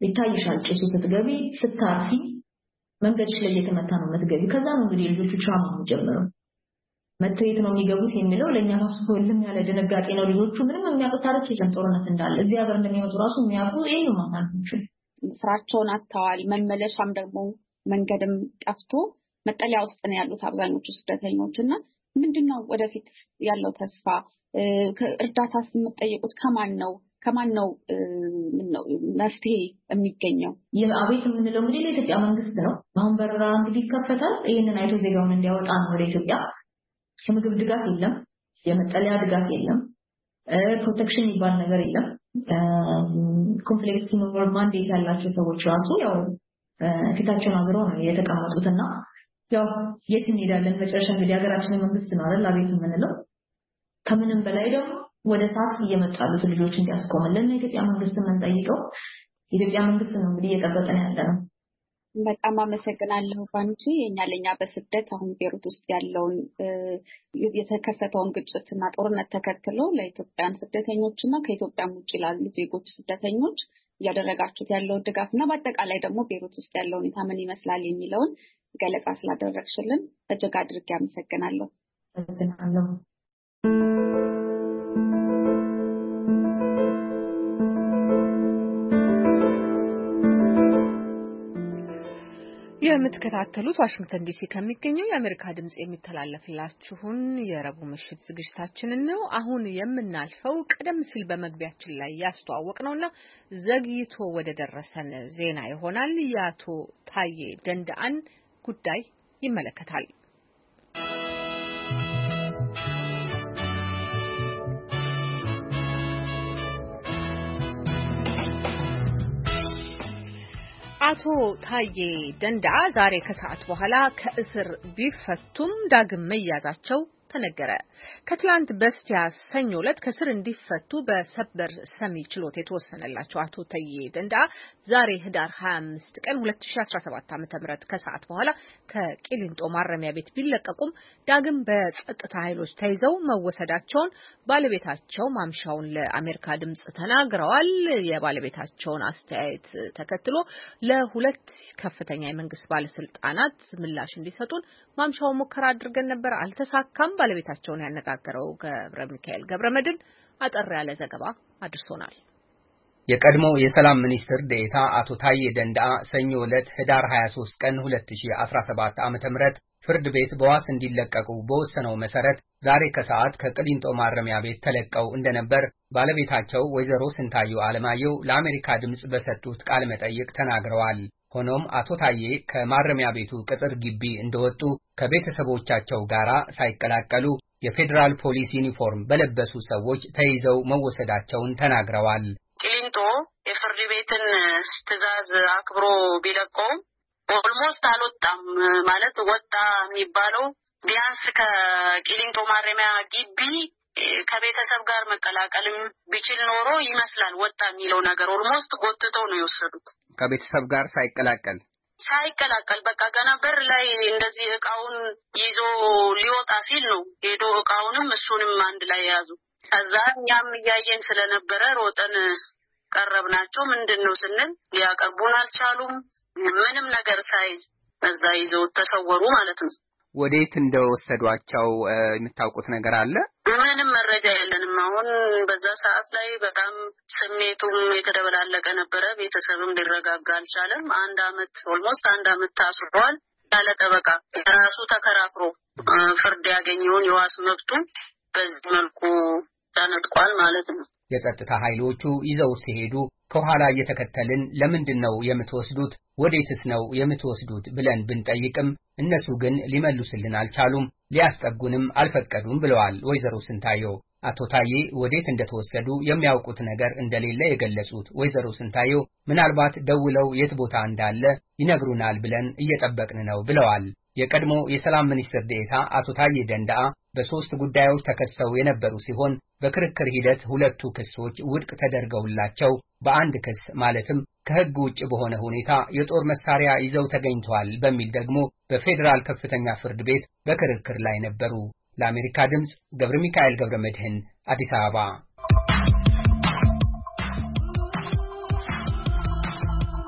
ይታይሻል ጭሱ ስትገቢ ስታርፊ መንገድሽ ላይ የተመታ ነው የምትገቢ ከዛ ነው እንግዲህ ልጆቹ ትራውማ የሚጀምረው መተየት ነው የሚገቡት የሚለው ለኛ ራሱ ሁሉም ያለ ድንጋጤ ነው ልጆቹ ምንም የሚያውቁት ታሪክ የለም ጦርነት እንዳለ እዚህ ሀገር እንደሚመጡ ራሱ የሚያውቁ ይሄ ነው ማለት ነው ስራቸውን አጥተዋል መመለሻም ደግሞ መንገድም ጠፍቶ መጠለያ ውስጥ ነው ያሉት አብዛኞቹ ስደተኞችና ምንድነው ወደፊት ያለው ተስፋ እርዳታስ የምትጠይቁት ከማን ነው መፍትሄ የሚገኘው የአቤት የምንለው እንግዲህ ለኢትዮጵያ መንግስት ነው አሁን በረራ እንግዲህ ይከፈታል ይሄንን አይቶ ዜጋውን እንዲያወጣ ነው ወደ ኢትዮጵያ የምግብ ድጋፍ የለም የመጠለያ ድጋፍ የለም ፕሮቴክሽን ይባል ነገር የለም ኮምፕሌክስ ኖርማል ማንዴት ያላቸው ሰዎች ራሱ ያው ፊታቸውን አዝረው ነው የተቀመጡትና ያው የት እንሄዳለን መጨረሻ እንግዲህ ሀገራችን መንግስት ነው አይደል አቤት የምንለው ከምንም በላይ ደግሞ ወደ ታክስ እየመጣሉት ልጆች እንዲያስቆምልን የኢትዮጵያ መንግስት የምንጠይቀው የኢትዮጵያ መንግስት ነው እንግዲህ እየጠበቀን ያለነው በጣም አመሰግናለሁ ባንቺ ለኛ በስደት አሁን ቤሩት ውስጥ ያለውን የተከሰተውን ግጭትና ጦርነት ተከትሎ ለኢትዮጵያን ስደተኞችና ከኢትዮጵያ ውጭ ላሉ ዜጎች ስደተኞች ያደረጋችሁት ያለው ድጋፍና በአጠቃላይ ደግሞ ቤሩት ውስጥ ያለው ሁኔታ ምን ይመስላል የሚለውን ገለጻ ስላደረግሽልን እጅግ አድርጌ አመሰግናለሁ። የምትከታተሉት ዋሽንግተን ዲሲ ከሚገኘው የአሜሪካ ድምጽ የሚተላለፍላችሁን የረቡዕ ምሽት ዝግጅታችንን ነው። አሁን የምናልፈው ቀደም ሲል በመግቢያችን ላይ ያስተዋወቅነውና ዘግይቶ ወደ ደረሰን ዜና ይሆናል። የአቶ ታዬ ደንደአን ጉዳይ ይመለከታል። አቶ ታዬ ደንደአ ዛሬ ከሰዓት በኋላ ከእስር ቢፈቱም ዳግም መያዛቸው ተነገረ። ከትላንት በስቲያ ሰኞ ዕለት ከስር እንዲፈቱ በሰበር ሰሚ ችሎት የተወሰነላቸው አቶ ታዬ ደንደአ ዛሬ ህዳር 25 ቀን 2017 ዓ.ም ከሰዓት በኋላ ከቂሊንጦ ማረሚያ ቤት ቢለቀቁም ዳግም በጸጥታ ኃይሎች ተይዘው መወሰዳቸውን ባለቤታቸው ማምሻውን ለአሜሪካ ድምጽ ተናግረዋል። የባለቤታቸውን አስተያየት ተከትሎ ለሁለት ከፍተኛ የመንግስት ባለስልጣናት ምላሽ እንዲሰጡን ማምሻውን ሙከራ አድርገን ነበር፣ አልተሳካም። ባለቤታቸውን ያነጋገረው ገብረ ሚካኤል ገብረመድን አጠር ያለ ዘገባ አድርሶናል። የቀድሞ የሰላም ሚኒስትር ዴኤታ አቶ ታዬ ደንደአ ሰኞ ዕለት ህዳር 23 ቀን 2017 ዓ.ም ፍርድ ቤት በዋስ እንዲለቀቁ በወሰነው መሰረት ዛሬ ከሰዓት ከቂሊንጦ ማረሚያ ቤት ተለቀው እንደነበር ባለቤታቸው ወይዘሮ ስንታየው አለማየሁ ለአሜሪካ ድምጽ በሰጡት ቃለ መጠይቅ ተናግረዋል። ሆኖም አቶ ታዬ ከማረሚያ ቤቱ ቅጥር ግቢ እንደወጡ ከቤተሰቦቻቸው ጋር ሳይቀላቀሉ የፌዴራል ፖሊስ ዩኒፎርም በለበሱ ሰዎች ተይዘው መወሰዳቸውን ተናግረዋል። ቂሊንጦ የፍርድ ቤትን ትዕዛዝ አክብሮ ቢለቀውም ኦልሞስት አልወጣም ማለት ወጣ የሚባለው ቢያንስ ከቂሊንጦ ማረሚያ ግቢ ከቤተሰብ ጋር መቀላቀልም ቢችል ኖሮ ይመስላል ወጣ የሚለው ነገር ኦልሞስት ጎትተው ነው የወሰዱት። ከቤተሰብ ጋር ሳይቀላቀል በቃ ገና በር ላይ እንደዚህ እቃውን ይዞ ሊወጣ ሲል ነው ሄዶ እቃውንም እሱንም አንድ ላይ ያዙ። ከዛ እኛም እያየን ስለነበረ ሮጠን ቀረብናቸው። ምንድነው ስንል ሊያቀርቡን አልቻሉም። ምንም ነገር ሳይዝ እዛ ይዘው ተሰወሩ ማለት ነው። ወዴት እንደወሰዷቸው የምታውቁት ነገር አለ? ምንም መረጃ የለንም። አሁን በዛ ሰዓት ላይ በጣም ስሜቱም የተደበላለቀ ነበረ። ቤተሰብም ሊረጋጋ አልቻለም። ኦልሞስት አንድ አመት ታስሯል። ያለ ጠበቃ ራሱ ተከራክሮ ፍርድ ያገኘውን የዋስ መብቱን በዚህ መልኩ ተነጥቋል ማለት ነው። የጸጥታ ኃይሎቹ ይዘው ሲሄዱ ከኋላ እየተከተልን ለምንድነው የምትወስዱት? ወዴትስ ነው የምትወስዱት ብለን ብንጠይቅም እነሱ ግን ሊመልሱልን አልቻሉም፣ ሊያስጠጉንም አልፈቀዱም ብለዋል ወይዘሮ ስንታየው። አቶ ታዬ ወዴት እንደተወሰዱ የሚያውቁት ነገር እንደሌለ የገለጹት ወይዘሮ ስንታየው ምናልባት ደውለው የት ቦታ እንዳለ ይነግሩናል ብለን እየጠበቅን ነው ብለዋል። የቀድሞ የሰላም ሚኒስትር ዴኤታ አቶ ታዬ ደንደአ በ3 ጉዳዮች ተከሰው የነበሩ ሲሆን በክርክር ሂደት 2 ክሶች ውድቅ ተደርገውላቸው በአንድ ክስ ማለትም ከሕግ ውጭ በሆነ ሁኔታ የጦር መሳሪያ ይዘው ተገኝተዋል በሚል ደግሞ በፌዴራል ከፍተኛ ፍርድ ቤት በክርክር ላይ ነበሩ። ለአሜሪካ ድምጽ ገብረ ሚካኤል ገብረመድህን አዲስ አበባ።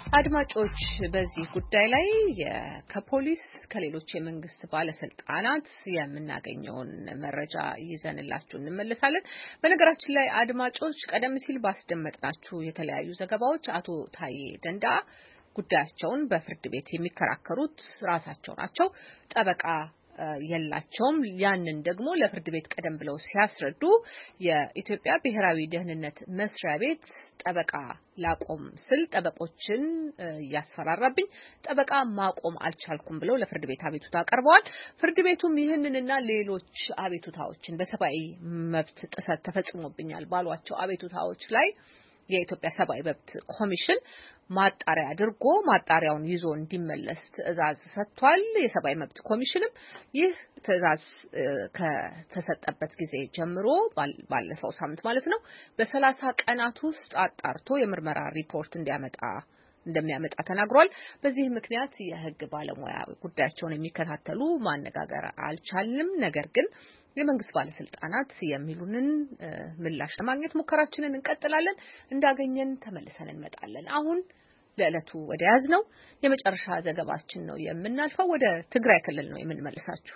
አድማጮች በዚህ ጉዳይ ላይ ከፖሊስ ከሌሎች የመንግስት ባለስልጣናት የምናገኘውን መረጃ ይዘንላችሁ እንመለሳለን። በነገራችን ላይ አድማጮች ቀደም ሲል ባስደመጥናችሁ የተለያዩ ዘገባዎች አቶ ታዬ ደንደአ ጉዳያቸውን በፍርድ ቤት የሚከራከሩት ራሳቸው ናቸው። ጠበቃ የላቸውም። ያንን ደግሞ ለፍርድ ቤት ቀደም ብለው ሲያስረዱ የኢትዮጵያ ብሔራዊ ደህንነት መስሪያ ቤት ጠበቃ ላቆም ስል ጠበቆችን ያስፈራራብኝ ጠበቃ ማቆም አልቻልኩም ብለው ለፍርድ ቤት አቤቱታ አቀርበዋል። ፍርድ ቤቱም ይህንንና ሌሎች አቤቱታዎችን በሰብአዊ መብት ጥሰት ተፈጽሞብኛል ባሏቸው አቤቱታዎች ላይ የኢትዮጵያ ሰብአዊ መብት ኮሚሽን ማጣሪያ አድርጎ ማጣሪያውን ይዞ እንዲመለስ ትዕዛዝ ሰጥቷል። የሰብአዊ መብት ኮሚሽንም ይህ ትዕዛዝ ከተሰጠበት ጊዜ ጀምሮ ባለፈው ሳምንት ማለት ነው በ30 ቀናት ውስጥ አጣርቶ የምርመራ ሪፖርት እንደሚያመጣ ተናግሯል። በዚህ ምክንያት የህግ ባለሙያ ጉዳያቸውን የሚከታተሉ ማነጋገር አልቻልንም። ነገር ግን የመንግስት ባለስልጣናት የሚሉንን ምላሽ ለማግኘት ሙከራችንን እንቀጥላለን። እንዳገኘን ተመልሰን እንመጣለን። አሁን ለዕለቱ ወደ ያዝነው የመጨረሻ ዘገባችን ነው የምናልፈው። ወደ ትግራይ ክልል ነው የምንመልሳችሁ።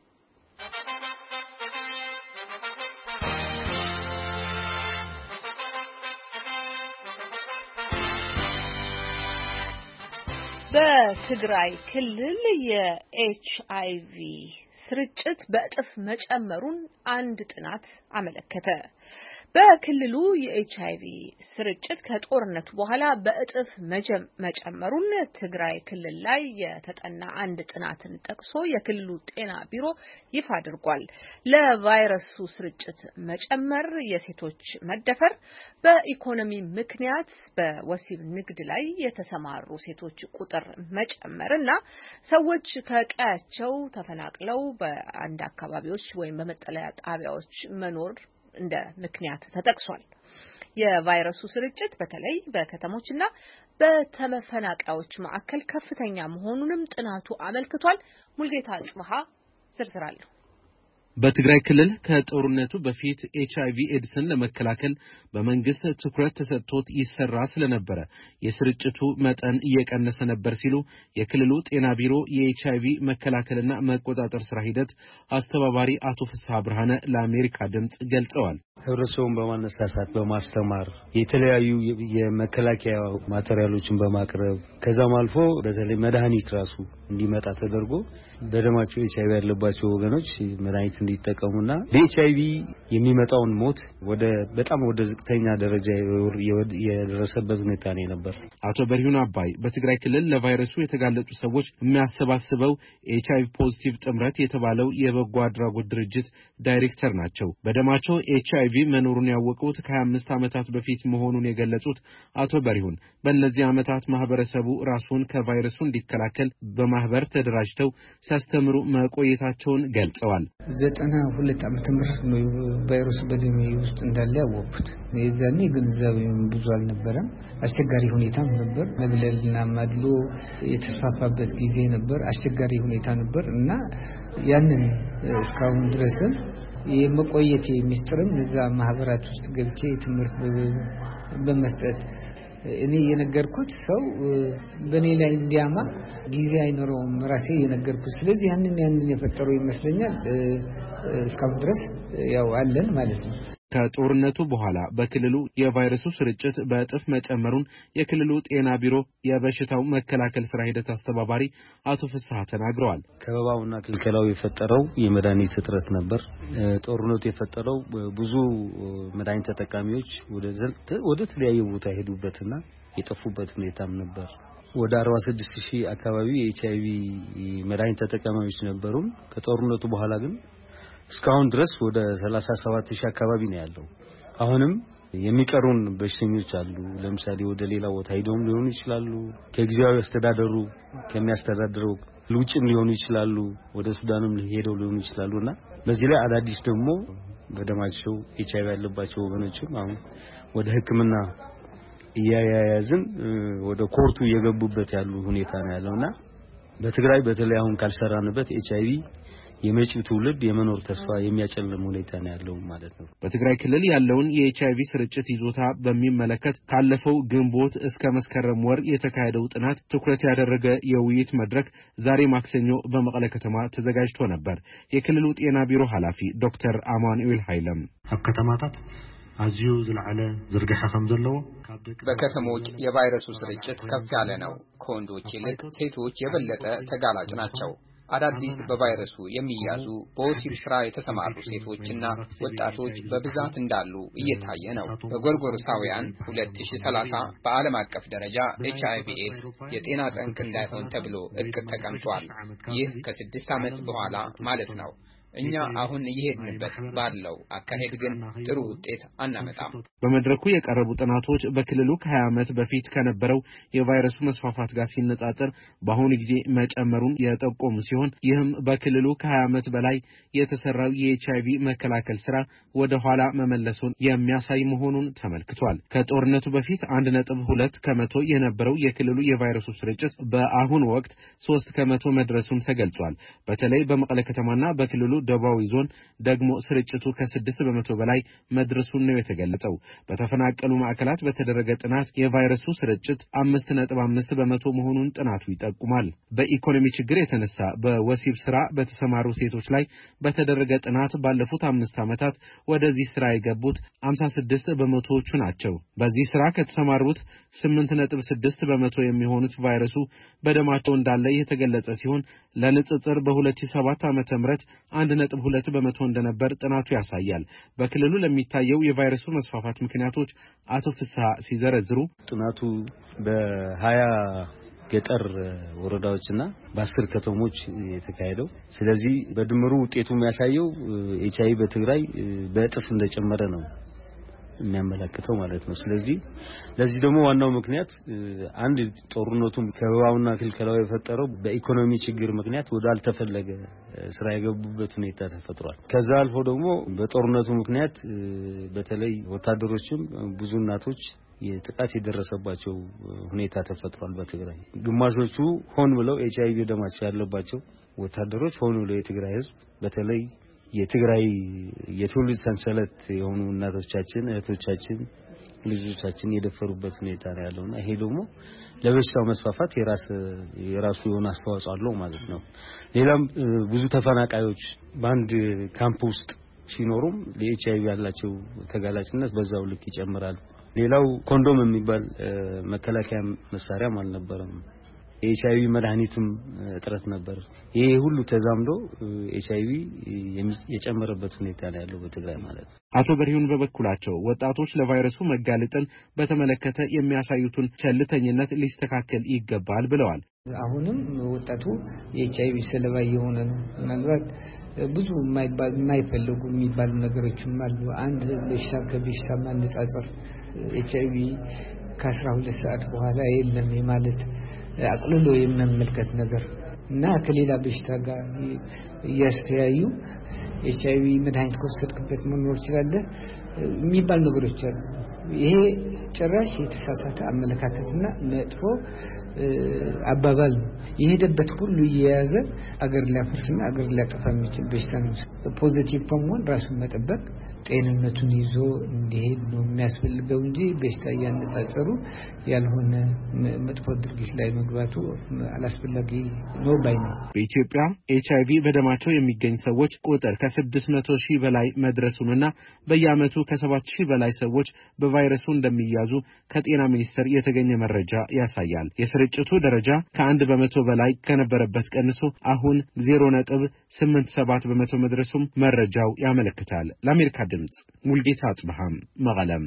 በትግራይ ክልል የኤችአይቪ ስርጭት በእጥፍ መጨመሩን አንድ ጥናት አመለከተ። በክልሉ የኤችአይቪ ስርጭት ከጦርነቱ በኋላ በእጥፍ መጨመሩን ትግራይ ክልል ላይ የተጠና አንድ ጥናትን ጠቅሶ የክልሉ ጤና ቢሮ ይፋ አድርጓል። ለቫይረሱ ስርጭት መጨመር፣ የሴቶች መደፈር፣ በኢኮኖሚ ምክንያት በወሲብ ንግድ ላይ የተሰማሩ ሴቶች ቁጥር መጨመርና ሰዎች ከቀያቸው ተፈናቅለው በአንድ አካባቢዎች ወይም በመጠለያ ጣቢያዎች መኖር እንደ ምክንያት ተጠቅሷል። የቫይረሱ ስርጭት በተለይ በከተሞችና በተፈናቃዮች ማዕከል ከፍተኛ መሆኑንም ጥናቱ አመልክቷል። ሙልጌታ ጽብሃ ዝርዝር አለው። በትግራይ ክልል ከጦርነቱ በፊት ኤችአይቪ ኤድስን ለመከላከል በመንግስት ትኩረት ተሰጥቶት ይሰራ ስለነበረ የስርጭቱ መጠን እየቀነሰ ነበር ሲሉ የክልሉ ጤና ቢሮ የኤችአይቪ መከላከልና መቆጣጠር ስራ ሂደት አስተባባሪ አቶ ፍስሐ ብርሃነ ለአሜሪካ ድምጽ ገልጸዋል። ህብረተሰቡን በማነሳሳት በማስተማር የተለያዩ የመከላከያ ማቴሪያሎችን በማቅረብ ከዛም አልፎ በተለይ መድኃኒት ራሱ እንዲመጣ ተደርጎ በደማቸው ኤችአይቪ ያለባቸው ወገኖች መድኃኒት እንዲጠቀሙና በኤችአይቪ የሚመጣውን ሞት በጣም ወደ ዝቅተኛ ደረጃ የደረሰበት ሁኔታ ነው ነበር። አቶ በሪሁን አባይ በትግራይ ክልል ለቫይረሱ የተጋለጡ ሰዎች የሚያሰባስበው ኤችአይቪ ፖዚቲቭ ጥምረት የተባለው የበጎ አድራጎት ድርጅት ዳይሬክተር ናቸው። በደማቸው ኤችአይቪ መኖሩን ያወቁት ከ25 ዓመታት በፊት መሆኑን የገለጹት አቶ በሪሁን በእነዚህ ዓመታት ማህበረሰቡ ራሱን ከቫይረሱ እንዲከላከል በማህበር ተደራጅተው ሲያስተምሩ መቆየታቸውን ገልጸዋል። 92 ዓመተ ምህረት ነው ቫይረሱ በደሜ ውስጥ እንዳለ ያወቁት። የዛኔ ግንዛቤ ብዙ አልነበረም። አስቸጋሪ ሁኔታም ነበር። መግለልና ማድሎ የተስፋፋበት ጊዜ ነበር። አስቸጋሪ ሁኔታ ነበር እና ያንን እስካሁን ድረስ የመቆየት ሚስጥርም እዛ ማህበራት ውስጥ ገብቼ ትምህርት በመስጠት እኔ የነገርኩት ሰው በኔ ላይ እንዲያማ ጊዜ አይኖረውም ራሴ የነገርኩት። ስለዚህ ያንን የፈጠረው ይመስለኛል እስካሁን ድረስ ያው አለን ማለት ነው። ከጦርነቱ በኋላ በክልሉ የቫይረሱ ስርጭት በእጥፍ መጨመሩን የክልሉ ጤና ቢሮ የበሽታው መከላከል ስራ ሂደት አስተባባሪ አቶ ፍስሐ ተናግረዋል። ከበባውና ክልከላው የፈጠረው የመድኃኒት እጥረት ነበር። ጦርነቱ የፈጠረው ብዙ መድኃኒት ተጠቃሚዎች ወደ ተለያየ ቦታ ሄዱበትና የጠፉበት ሁኔታም ነበር። ወደ 46000 አካባቢ የኤችአይቪ መድኃኒት ተጠቃሚዎች ነበሩ። ከጦርነቱ በኋላ ግን እስካሁን ድረስ ወደ 37000 አካባቢ ነው ያለው። አሁንም የሚቀሩን በሽተኞች አሉ። ለምሳሌ ወደ ሌላ ቦታ ሄደው ሊሆኑ ይችላሉ። ከጊዜያዊ አስተዳደሩ ከሚያስተዳድረው ውጭም ሊሆኑ ይችላሉ። ወደ ሱዳንም ሄደው ሊሆኑ ይችላሉና በዚህ ላይ አዳዲስ ደግሞ በደማቸው ኤችአይቪ ያለባቸው ወገኖችም አሁን ወደ ሕክምና እያያያዝን ወደ ኮርቱ እየገቡበት ያሉ ሁኔታ ነው ያለውና በትግራይ በተለይ አሁን ካልሰራንበት ኤችአይቪ የመጪው ትውልድ የመኖር ተስፋ የሚያጨልም ሁኔታ ነው ያለው ማለት ነው። በትግራይ ክልል ያለውን የኤችአይቪ ስርጭት ይዞታ በሚመለከት ካለፈው ግንቦት እስከ መስከረም ወር የተካሄደው ጥናት ትኩረት ያደረገ የውይይት መድረክ ዛሬ ማክሰኞ በመቀለ ከተማ ተዘጋጅቶ ነበር። የክልሉ ጤና ቢሮ ኃላፊ ዶክተር አማኑኤል ኃይለም ከተማታት አዚዩ ዝልዓለ ዝርግሐ ከም ዘለዎ በከተሞች የቫይረሱ ስርጭት ከፍ ያለ ነው። ከወንዶች ይልቅ ሴቶች የበለጠ ተጋላጭ ናቸው። አዳዲስ በቫይረሱ የሚያዙ በወሲብ ስራ የተሰማሩ ሴቶችና ወጣቶች በብዛት እንዳሉ እየታየ ነው። በጎርጎሮሳውያን 2030 በዓለም አቀፍ ደረጃ ኤችአይቪ/ኤድስ የጤና ጠንቅ እንዳይሆን ተብሎ እቅድ ተቀምጧል። ይህ ከ6 ዓመት በኋላ ማለት ነው። እኛ አሁን እየሄድንበት ባለው አካሄድ ግን ጥሩ ውጤት አናመጣም። በመድረኩ የቀረቡ ጥናቶች በክልሉ ከ20 ዓመት በፊት ከነበረው የቫይረሱ መስፋፋት ጋር ሲነጻጸር በአሁኑ ጊዜ መጨመሩን የጠቆሙ ሲሆን ይህም በክልሉ ከ20 ዓመት በላይ የተሰራው የኤችአይቪ መከላከል ስራ ወደ ኋላ መመለሱን የሚያሳይ መሆኑን ተመልክቷል። ከጦርነቱ በፊት 1.2 ከመቶ የነበረው የክልሉ የቫይረሱ ስርጭት በአሁኑ ወቅት 3 ከመቶ መድረሱን ተገልጿል። በተለይ በመቀለ ከተማና በክልሉ ደቡባዊ ዞን ደግሞ ስርጭቱ ከ6 በመቶ በላይ መድረሱን ነው የተገለጸው። በተፈናቀሉ ማዕከላት በተደረገ ጥናት የቫይረሱ ስርጭት 5.5 በመቶ መሆኑን ጥናቱ ይጠቁማል። በኢኮኖሚ ችግር የተነሳ በወሲብ ስራ በተሰማሩ ሴቶች ላይ በተደረገ ጥናት ባለፉት 5 ዓመታት ወደዚህ ስራ የገቡት 56 በመቶዎቹ ናቸው። በዚህ ስራ ከተሰማሩት 8.6 በመቶ የሚሆኑት ቫይረሱ በደማቸው እንዳለ የተገለጸ ሲሆን ለንጽጽር በ2007 ዓ.ም 1.2 በመቶ እንደነበር ጥናቱ ያሳያል። በክልሉ ለሚታየው የቫይረሱ መስፋፋት ምክንያቶች አቶ ፍስሐ ሲዘረዝሩ ጥናቱ በ20 ገጠር ወረዳዎችና በ10 ከተሞች የተካሄደው ስለዚህ በድምሩ ውጤቱ የሚያሳየው ኤችአይቪ በትግራይ በእጥፍ እንደጨመረ ነው የሚያመለክተው ማለት ነው። ስለዚህ ለዚህ ደግሞ ዋናው ምክንያት አንድ ጦርነቱም ከበባውና ክልከላው የፈጠረው በኢኮኖሚ ችግር ምክንያት ወደ አልተፈለገ ስራ የገቡበት ሁኔታ ተፈጥሯል። ከዛ አልፎ ደግሞ በጦርነቱ ምክንያት በተለይ ወታደሮችም ብዙ እናቶች የጥቃት የደረሰባቸው ሁኔታ ተፈጥሯል በትግራይ። ግማሾቹ ሆን ብለው ኤችአይቪ ደማቸው ያለባቸው ወታደሮች ሆን ብለው የትግራይ ህዝብ በተለይ የትግራይ የትውልድ ሰንሰለት የሆኑ እናቶቻችን እህቶቻችን ልጆቻችን የደፈሩበት ሁኔታ ነው ያለውና ይሄ ደግሞ ለበሽታው መስፋፋት የራሱ የሆነ አስተዋጽኦ አለው ማለት ነው። ሌላም ብዙ ተፈናቃዮች በአንድ ካምፕ ውስጥ ሲኖሩም ለኤችአይቪ ያላቸው ተጋላጭነት በዛው ልክ ይጨምራል። ሌላው ኮንዶም የሚባል መከላከያ መሳሪያም አልነበረም። ኤችአይቪ መድኃኒትም እጥረት ነበር። ይሄ ሁሉ ተዛምዶ ኤችአይቪ የጨመረበት ሁኔታ ላይ ያለው በትግራይ ማለት ነው። አቶ በሪሁን በበኩላቸው ወጣቶች ለቫይረሱ መጋለጥን በተመለከተ የሚያሳዩትን ቸልተኝነት ሊስተካከል ይገባል ብለዋል። አሁንም ወጣቱ የኤችአይቪ ሰለባ የሆነ ነው። ምናልባት ብዙ የማይፈልጉ የሚባሉ ነገሮችም አሉ። አንድ በሽታ ከበሽታ ማነጻጸር ኤችአይቪ ከ12 ሰዓት በኋላ የለም ማለት አቅልሎ የመመልከት ነገር እና ከሌላ በሽታ ጋር እያስተያዩ ኤችአይቪ መድኃኒት ከወሰድክበት መኖር ይችላል የሚባል ነገሮች አሉ። ይሄ ጭራሽ የተሳሳተ አመለካከትና መጥፎ አባባል ነው። የሄደበት ሁሉ እየያዘ አገር ሊያፈርስና አገር ሊያጠፋ የሚችል በሽታ ነው። ፖዚቲቭ በመሆን ራሱን መጠበቅ ጤንነቱን ይዞ እንዲሄድ ነው የሚያስፈልገው እንጂ በሽታ እያነጻጸሩ ያልሆነ መጥፎ ድርጊት ላይ መግባቱ አላስፈላጊ ነው ባይ ነው። በኢትዮጵያ ኤችአይቪ በደማቸው የሚገኝ ሰዎች ቁጥር ከ600,000 በላይ መድረሱንና በየዓመቱ ከ7,000 በላይ ሰዎች በቫይረሱ እንደሚያዙ ከጤና ሚኒስቴር የተገኘ መረጃ ያሳያል። የስርጭቱ ደረጃ ከ1 በመቶ በላይ ከነበረበት ቀንሶ አሁን 0.87 በመቶ መድረሱም መረጃው ያመለክታል። ለአሜሪካ ድምጽ ሙልጌታ አጽብሃም መቀለም።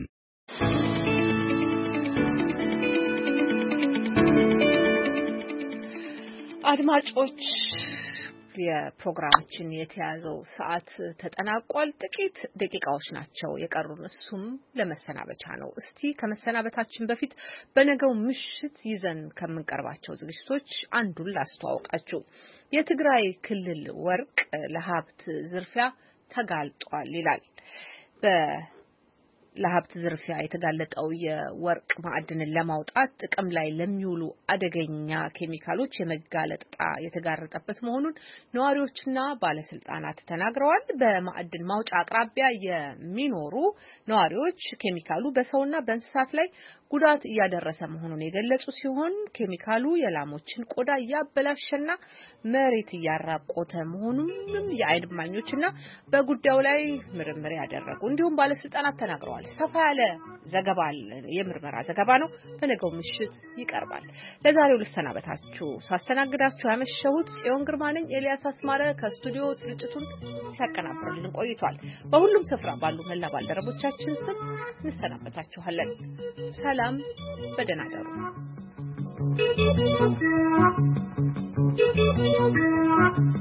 አድማጮች የፕሮግራማችን የተያዘው ሰዓት ተጠናቋል። ጥቂት ደቂቃዎች ናቸው የቀሩን፣ እሱም ለመሰናበቻ ነው። እስቲ ከመሰናበታችን በፊት በነገው ምሽት ይዘን ከምንቀርባቸው ዝግጅቶች አንዱን ላስተዋውቃችሁ። የትግራይ ክልል ወርቅ ለሀብት ዝርፊያ ተጋልጧል ይላል። ለሀብት ዝርፊያ የተጋለጠው የወርቅ ማዕድንን ለማውጣት ጥቅም ላይ ለሚውሉ አደገኛ ኬሚካሎች የመጋለጥ ዕጣ የተጋረጠበት መሆኑን ነዋሪዎችና ባለስልጣናት ተናግረዋል። በማዕድን ማውጫ አቅራቢያ የሚኖሩ ነዋሪዎች ኬሚካሉ በሰውና በእንስሳት ላይ ጉዳት እያደረሰ መሆኑን የገለጹ ሲሆን ኬሚካሉ የላሞችን ቆዳ እያበላሸና መሬት እያራቆተ መሆኑንም የዓይን እማኞችና በጉዳዩ ላይ ምርምር ያደረጉ እንዲሁም ባለስልጣናት ተናግረዋል። ሰፋ ያለ ዘገባ የምርመራ ዘገባ ነው። በነገው ምሽት ይቀርባል። ለዛሬው ልሰናበታችሁ። ሳስተናግዳችሁ ያመሸሁት ጽዮን ግርማ ነኝ። ኤልያስ አስማረ ከስቱዲዮ ስርጭቱን ሲያቀናብርልን ቆይቷል። በሁሉም ስፍራ ባሉ መላ ባልደረቦቻችን ስም እንሰናበታችኋለን። ሰላም፣ በደህና እደሩ። Thank you.